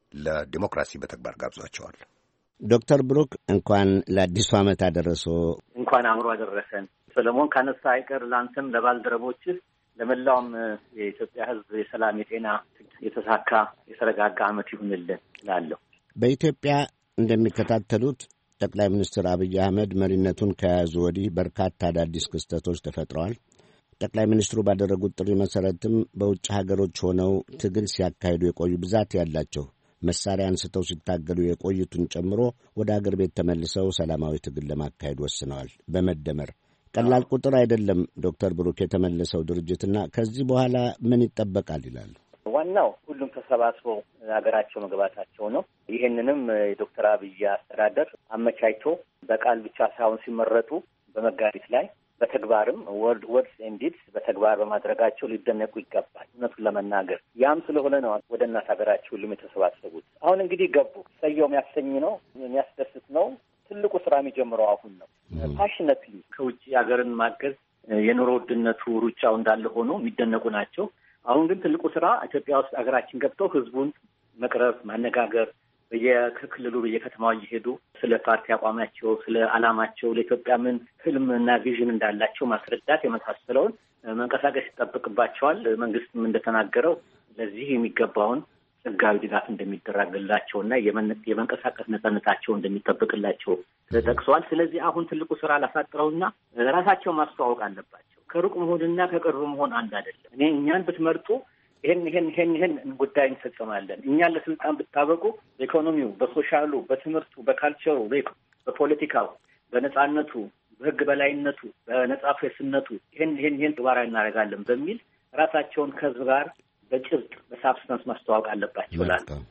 ለዲሞክራሲ በተግባር ጋብዟቸዋል። ዶክተር ብሩክ እንኳን ለአዲሱ ዓመት አደረሶ። እንኳን አብሮ አደረሰን። ሰሎሞን ካነሳ አይቀር ላንተም ለባልደረቦችህ ለመላውም የኢትዮጵያ ሕዝብ የሰላም፣ የጤና፣ የተሳካ የተረጋጋ ዓመት ይሁንልን እላለሁ። በኢትዮጵያ እንደሚከታተሉት ጠቅላይ ሚኒስትር አብይ አህመድ መሪነቱን ከያዙ ወዲህ በርካታ አዳዲስ ክስተቶች ተፈጥረዋል። ጠቅላይ ሚኒስትሩ ባደረጉት ጥሪ መሠረትም በውጭ ሀገሮች ሆነው ትግል ሲያካሂዱ የቆዩ ብዛት ያላቸው መሳሪያ አንስተው ሲታገሉ የቆዩትን ጨምሮ ወደ አገር ቤት ተመልሰው ሰላማዊ ትግል ለማካሄድ ወስነዋል። በመደመር ቀላል ቁጥር አይደለም። ዶክተር ብሩክ የተመለሰው ድርጅትና ከዚህ በኋላ ምን ይጠበቃል ይላሉ? ዋናው ሁሉም ተሰባስበው ሀገራቸው መግባታቸው ነው። ይህንንም የዶክተር አብይ አስተዳደር አመቻችቶ በቃል ብቻ ሳይሆን ሲመረጡ በመጋቢት ላይ በተግባርም ወርድስ ኤንድ ዲድስ በተግባር በማድረጋቸው ሊደነቁ ይገባል። እውነቱን ለመናገር ያም ስለሆነ ነው ወደ እናት ሀገራቸው ሁሉም የተሰባሰቡት። አሁን እንግዲህ ገቡ። ሰየው የሚያሰኝ ነው፣ የሚያስደስት ነው። ትልቁ ስራ የሚጀምረው አሁን ነው። ፓሽነትሊ ከውጭ ሀገርን ማገዝ የኑሮ ውድነቱ ሩጫው እንዳለ ሆኖ የሚደነቁ ናቸው። አሁን ግን ትልቁ ስራ ኢትዮጵያ ውስጥ ሀገራችን ገብተው ህዝቡን መቅረብ፣ ማነጋገር፣ በየክልሉ በየከተማው እየሄዱ ስለ ፓርቲ አቋማቸው፣ ስለ አላማቸው፣ ለኢትዮጵያ ምን ህልም እና ቪዥን እንዳላቸው ማስረዳት የመሳሰለውን መንቀሳቀስ ይጠበቅባቸዋል። መንግስትም እንደተናገረው ለዚህ የሚገባውን ህጋዊ ድጋፍ እንደሚደረግላቸውና የመንቀሳቀስ ነጻነታቸው እንደሚጠበቅላቸው ተጠቅሰዋል። ስለዚህ አሁን ትልቁ ስራ ላሳጥረውና ራሳቸው ማስተዋወቅ አለባቸው። ከሩቅ መሆንና ከቅርብ መሆን አንድ አይደለም። እኛን ብትመርጡ ይሄን ጉዳይ እንፈጽማለን፣ እኛን ለስልጣን ብታበቁ በኢኮኖሚው፣ በሶሻሉ፣ በትምህርቱ፣ በካልቸሩ፣ በፖለቲካው፣ በነጻነቱ፣ በህግ በላይነቱ፣ በነጻ ፕሬስነቱ ይሄን ተግባራዊ እናደርጋለን በሚል ራሳቸውን ከህዝብ ጋር በጭብጥ በሳብስታንስ ማስተዋወቅ አለባቸው።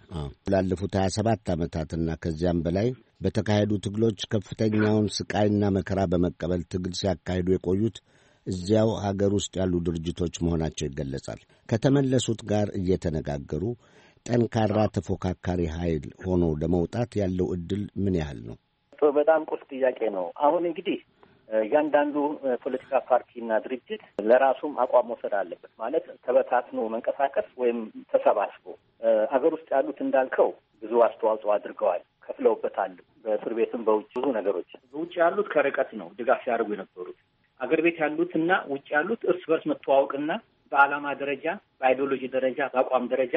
ላለፉት 27 ዓመታትና ከዚያም በላይ በተካሄዱ ትግሎች ከፍተኛውን ስቃይና መከራ በመቀበል ትግል ሲያካሂዱ የቆዩት እዚያው ሀገር ውስጥ ያሉ ድርጅቶች መሆናቸው ይገለጻል። ከተመለሱት ጋር እየተነጋገሩ ጠንካራ ተፎካካሪ ኃይል ሆኖ ለመውጣት ያለው እድል ምን ያህል ነው? በጣም ቁልፍ ጥያቄ ነው። አሁን እንግዲህ እያንዳንዱ ፖለቲካ ፓርቲና ድርጅት ለራሱም አቋም መውሰድ አለበት። ማለት ተበታትኖ መንቀሳቀስ ወይም ተሰባስቦ አገር ውስጥ ያሉት እንዳልከው ብዙ አስተዋጽኦ አድርገዋል፣ ከፍለውበታል። በእስር ቤትም በውጭ ብዙ ነገሮች። በውጭ ያሉት ከርቀት ነው ድጋፍ ሲያደርጉ የነበሩት። አገር ቤት ያሉትና ውጭ ያሉት እርስ በርስ መተዋወቅና በዓላማ ደረጃ፣ በአይዲዮሎጂ ደረጃ፣ በአቋም ደረጃ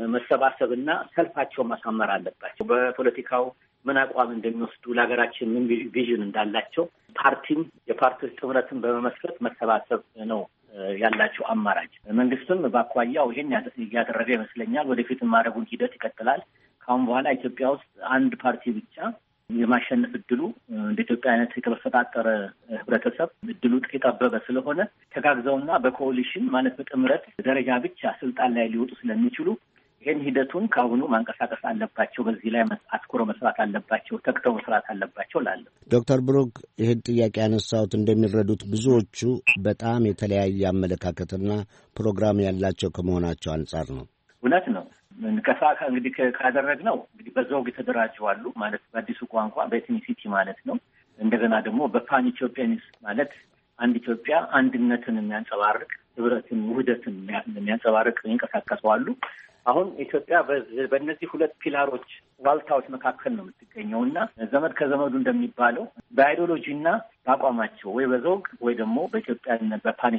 መሰባሰብና ሰልፋቸውን ማሳመር አለባቸው። በፖለቲካው ምን አቋም እንደሚወስዱ፣ ለሀገራችን ምን ቪዥን እንዳላቸው ፓርቲም የፓርቲዎች ጥምረትን በመመስረት መሰባሰብ ነው ያላቸው አማራጭ። መንግስትም በአኳያው ይሄን እያደረገ ይመስለኛል። ወደፊት ማድረጉን ሂደት ይቀጥላል። ከአሁን በኋላ ኢትዮጵያ ውስጥ አንድ ፓርቲ ብቻ የማሸነፍ እድሉ እንደ ኢትዮጵያ አይነት የተፈጣጠረ ህብረተሰብ እድሉ የጠበበ ስለሆነ ተጋግዘውና በኮalition ማለት በጥምረት ደረጃ ብቻ ስልጣን ላይ ሊወጡ ስለሚችሉ ይህን ሂደቱን ከአሁኑ ማንቀሳቀስ አለባቸው። በዚህ ላይ አትኩሮ መስራት አለባቸው፣ ተግተው መስራት አለባቸው ላለ ዶክተር ብሩክ ይህን ጥያቄ ያነሳሁት እንደሚረዱት ብዙዎቹ በጣም የተለያየ አመለካከትና ፕሮግራም ያላቸው ከመሆናቸው አንጻር ነው። እውነት ነው። ከሳ እንግዲህ ካደረግነው እንግዲህ በዘውግ የተደራጁ አሉ ማለት በአዲሱ ቋንቋ በኤትኒሲቲ ማለት ነው። እንደገና ደግሞ በፓን ኢትዮጵያኒስ ማለት አንድ ኢትዮጵያ አንድነትን የሚያንጸባርቅ ህብረትን፣ ውህደትን የሚያንጸባርቅ ይንቀሳቀሱ አሉ። አሁን ኢትዮጵያ በእነዚህ ሁለት ፒላሮች ዋልታዎች መካከል ነው የምትገኘው እና ዘመድ ከዘመዱ እንደሚባለው በአይዲዮሎጂና በአቋማቸው ወይ በዘውግ ወይ ደግሞ በኢትዮጵያ በፓን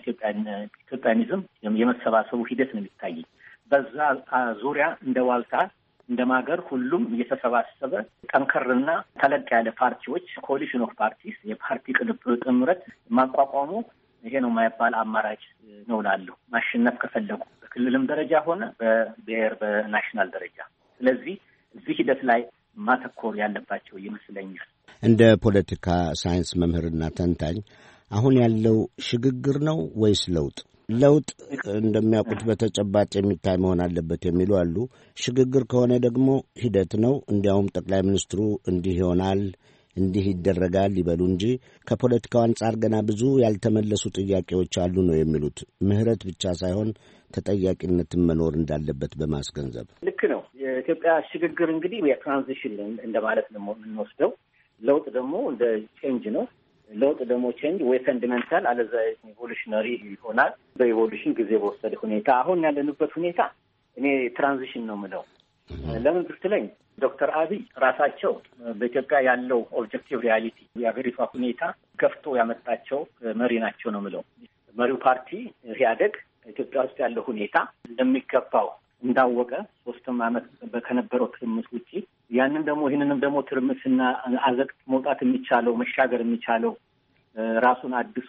ኢትዮጵያኒዝም የመሰባሰቡ ሂደት ነው የሚታየኝ። በዛ ዙሪያ እንደ ዋልታ እንደ ማገር ሁሉም እየተሰባሰበ ጠንከርና ተለቅ ያለ ፓርቲዎች ኮሊሽን ኦፍ ፓርቲስ የፓርቲ ቅንብር ጥምረት ማቋቋሙ ይሄ ነው የማይባል አማራጭ ነው እላለሁ። ማሸነፍ ከፈለጉ በክልልም ደረጃ ሆነ በብሔር በናሽናል ደረጃ። ስለዚህ እዚህ ሂደት ላይ ማተኮር ያለባቸው ይመስለኛል። እንደ ፖለቲካ ሳይንስ መምህርና ተንታኝ አሁን ያለው ሽግግር ነው ወይስ ለውጥ? ለውጥ እንደሚያውቁት በተጨባጭ የሚታይ መሆን አለበት የሚሉ አሉ። ሽግግር ከሆነ ደግሞ ሂደት ነው። እንዲያውም ጠቅላይ ሚኒስትሩ እንዲህ ይሆናል እንዲህ ይደረጋል ይበሉ እንጂ ከፖለቲካው አንጻር ገና ብዙ ያልተመለሱ ጥያቄዎች አሉ ነው የሚሉት። ምህረት ብቻ ሳይሆን ተጠያቂነትን መኖር እንዳለበት በማስገንዘብ ልክ ነው። የኢትዮጵያ ሽግግር እንግዲህ የትራንዚሽን እንደማለት ነው የምንወስደው። ለውጥ ደግሞ እንደ ቼንጅ ነው። ለውጥ ደግሞ ቼንጅ ወይ ፈንዳሜንታል አለዛ ኢቮሉሽነሪ ይሆናል። በኢቮሉሽን ጊዜ በወሰደ ሁኔታ አሁን ያለንበት ሁኔታ እኔ ትራንዚሽን ነው የምለው። ለምን ብትለኝ ዶክተር አብይ ራሳቸው በኢትዮጵያ ያለው ኦብጀክቲቭ ሪያሊቲ የሀገሪቷ ሁኔታ ገፍቶ ያመጣቸው መሪ ናቸው ነው የምለው። መሪው ፓርቲ ኢህአዴግ ኢትዮጵያ ውስጥ ያለው ሁኔታ እንደሚገባው እንዳወቀ 3 ዓመት ከነበረው ትርምስ ውጪ ያንን ደግሞ ይህንንም ደግሞ ትርምስና አዘቅት መውጣት የሚቻለው መሻገር የሚቻለው ራሱን አድሶ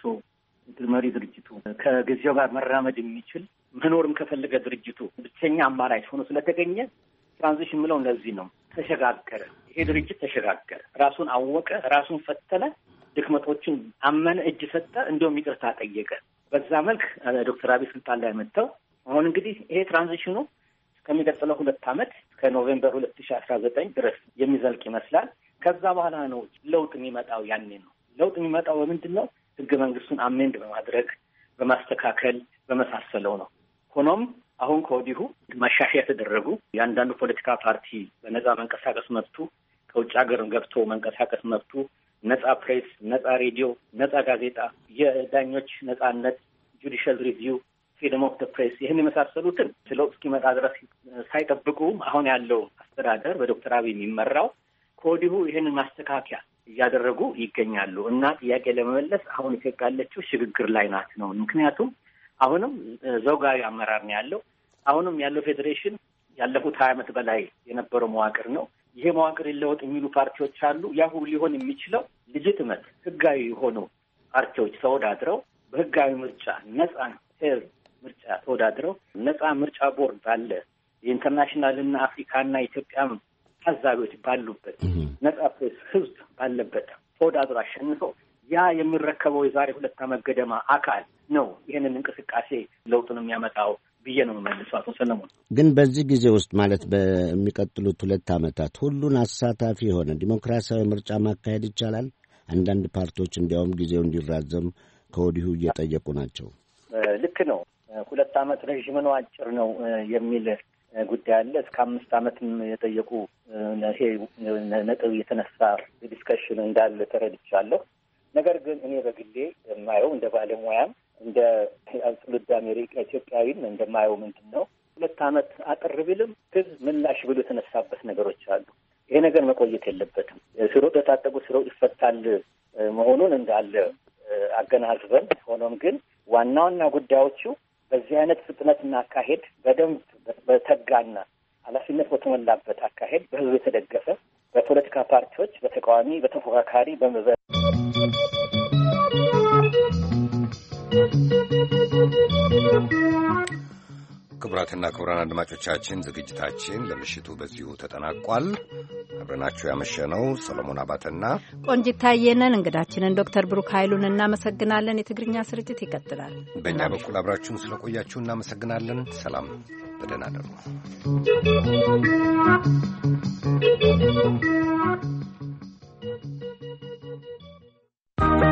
መሪ ድርጅቱ ከጊዜው ጋር መራመድ የሚችል መኖርም ከፈለገ ድርጅቱ ብቸኛ አማራጭ ሆኖ ስለተገኘ ትራንዚሽን ምለው ለዚህ ነው። ተሸጋገረ። ይሄ ድርጅት ተሸጋገረ፣ ራሱን አወቀ፣ ራሱን ፈተነ፣ ድክመቶችን አመነ፣ እጅ ሰጠ፣ እንደውም ይቅርታ ጠየቀ። በዛ መልክ ዶክተር አብይ ስልጣን ላይ መጥተው አሁን እንግዲህ ይሄ ትራንዚሽኑ ከሚቀጥለው 2 ዓመት ከኖቬምበር 2019 ድረስ የሚዘልቅ ይመስላል። ከዛ በኋላ ነው ለውጥ የሚመጣው። ያኔ ነው ለውጥ የሚመጣው። በምንድን ነው? ህገ መንግስቱን አሜንድ በማድረግ በማስተካከል በመሳሰለው ነው። ሆኖም አሁን ከወዲሁ ማሻሻያ የተደረጉ የአንዳንዱ ፖለቲካ ፓርቲ በነጻ መንቀሳቀስ መብቱ፣ ከውጭ ሀገርም ገብቶ መንቀሳቀስ መብቱ፣ ነጻ ፕሬስ፣ ነጻ ሬዲዮ፣ ነጻ ጋዜጣ፣ የዳኞች ነጻነት፣ ጁዲሻል ሪቪው፣ ፍሪደም ኦፍ ደ ፕሬስ ይህን የመሳሰሉትን ለውጥ እስኪመጣ ድረስ ሳይጠብቁ አሁን ያለው አስተዳደር በዶክተር አብይ የሚመራው ከወዲሁ ይህንን ማስተካከያ እያደረጉ ይገኛሉ እና ጥያቄ ለመመለስ አሁን ኢትዮጵያ ያለችው ሽግግር ላይ ናት ነው። ምክንያቱም አሁንም ዘውጋዊ አመራር ነው ያለው። አሁንም ያለው ፌዴሬሽን ያለፉት 20 ዓመት በላይ የነበረው መዋቅር ነው። ይሄ መዋቅር ይለወጥ የሚሉ ፓርቲዎች አሉ። ያሁ ሊሆን የሚችለው ሌጂቲመት ህጋዊ የሆኑ ፓርቲዎች ተወዳድረው በህጋዊ ምርጫ ነጻ ፌር ምርጫ ተወዳድረው ነጻ ምርጫ ቦርድ አለ፣ የኢንተርናሽናልና አፍሪካና ኢትዮጵያም ታዛቢዎች ባሉበት ነጻ ፕሬስ ህዝብ ባለበት ተወዳድሮ አሸንፈው ያ የሚረከበው የዛሬ 2 ዓመት ገደማ አካል ነው ይህንን እንቅስቃሴ ለውጡን የሚያመጣው ብዬ ነው የምመልሰው። አቶ ሰለሞን ግን በዚህ ጊዜ ውስጥ ማለት በሚቀጥሉት 2 ዓመታት ሁሉን አሳታፊ የሆነ ዲሞክራሲያዊ ምርጫ ማካሄድ ይቻላል? አንዳንድ ፓርቲዎች እንዲያውም ጊዜው እንዲራዘም ከወዲሁ እየጠየቁ ናቸው። ልክ ነው። 2 ዓመት ረዥም ነው አጭር ነው የሚል ጉዳይ አለ። እስከ 5 ዓመትም የጠየቁ ይሄ ነጥብ የተነሳ ዲስከሽን እንዳለ ተረድቻለሁ። ነገር ግን እኔ በግሌ የማየው እንደ ባለሙያም እንደ ትውልደ አሜሪካ ኢትዮጵያዊም እንደማየው ምንድን ነው 2 ዓመት አጥር ቢልም ህዝብ ምላሽ ብሎ የተነሳበት ነገሮች አሉ። ይሄ ነገር መቆየት የለበትም። ስሮ ተታጠቁ ስሮ ይፈታል መሆኑን እንዳለ አገናዝበን፣ ሆኖም ግን ዋና ዋና ጉዳዮቹ በዚህ አይነት ፍጥነትና አካሄድ በደንብ በተጋና ኃላፊነት በተሞላበት አካሄድ በህዝብ የተደገፈ በፖለቲካ ፓርቲዎች፣ በተቃዋሚ፣ በተፎካካሪ ክቡራትና ክቡራን አድማጮቻችን ዝግጅታችን ለምሽቱ በዚሁ ተጠናቋል። አብረናችሁ ያመሸነው ሰሎሞን አባተና ቆንጂት ታየ ነን። እንግዳችንን ዶክተር ብሩክ ኃይሉን እናመሰግናለን። የትግርኛ ስርጭት ይቀጥላል። በእኛ በኩል አብራችሁን ስለቆያችሁ እናመሰግናለን። ሰላም፣ በደህና እደሩ።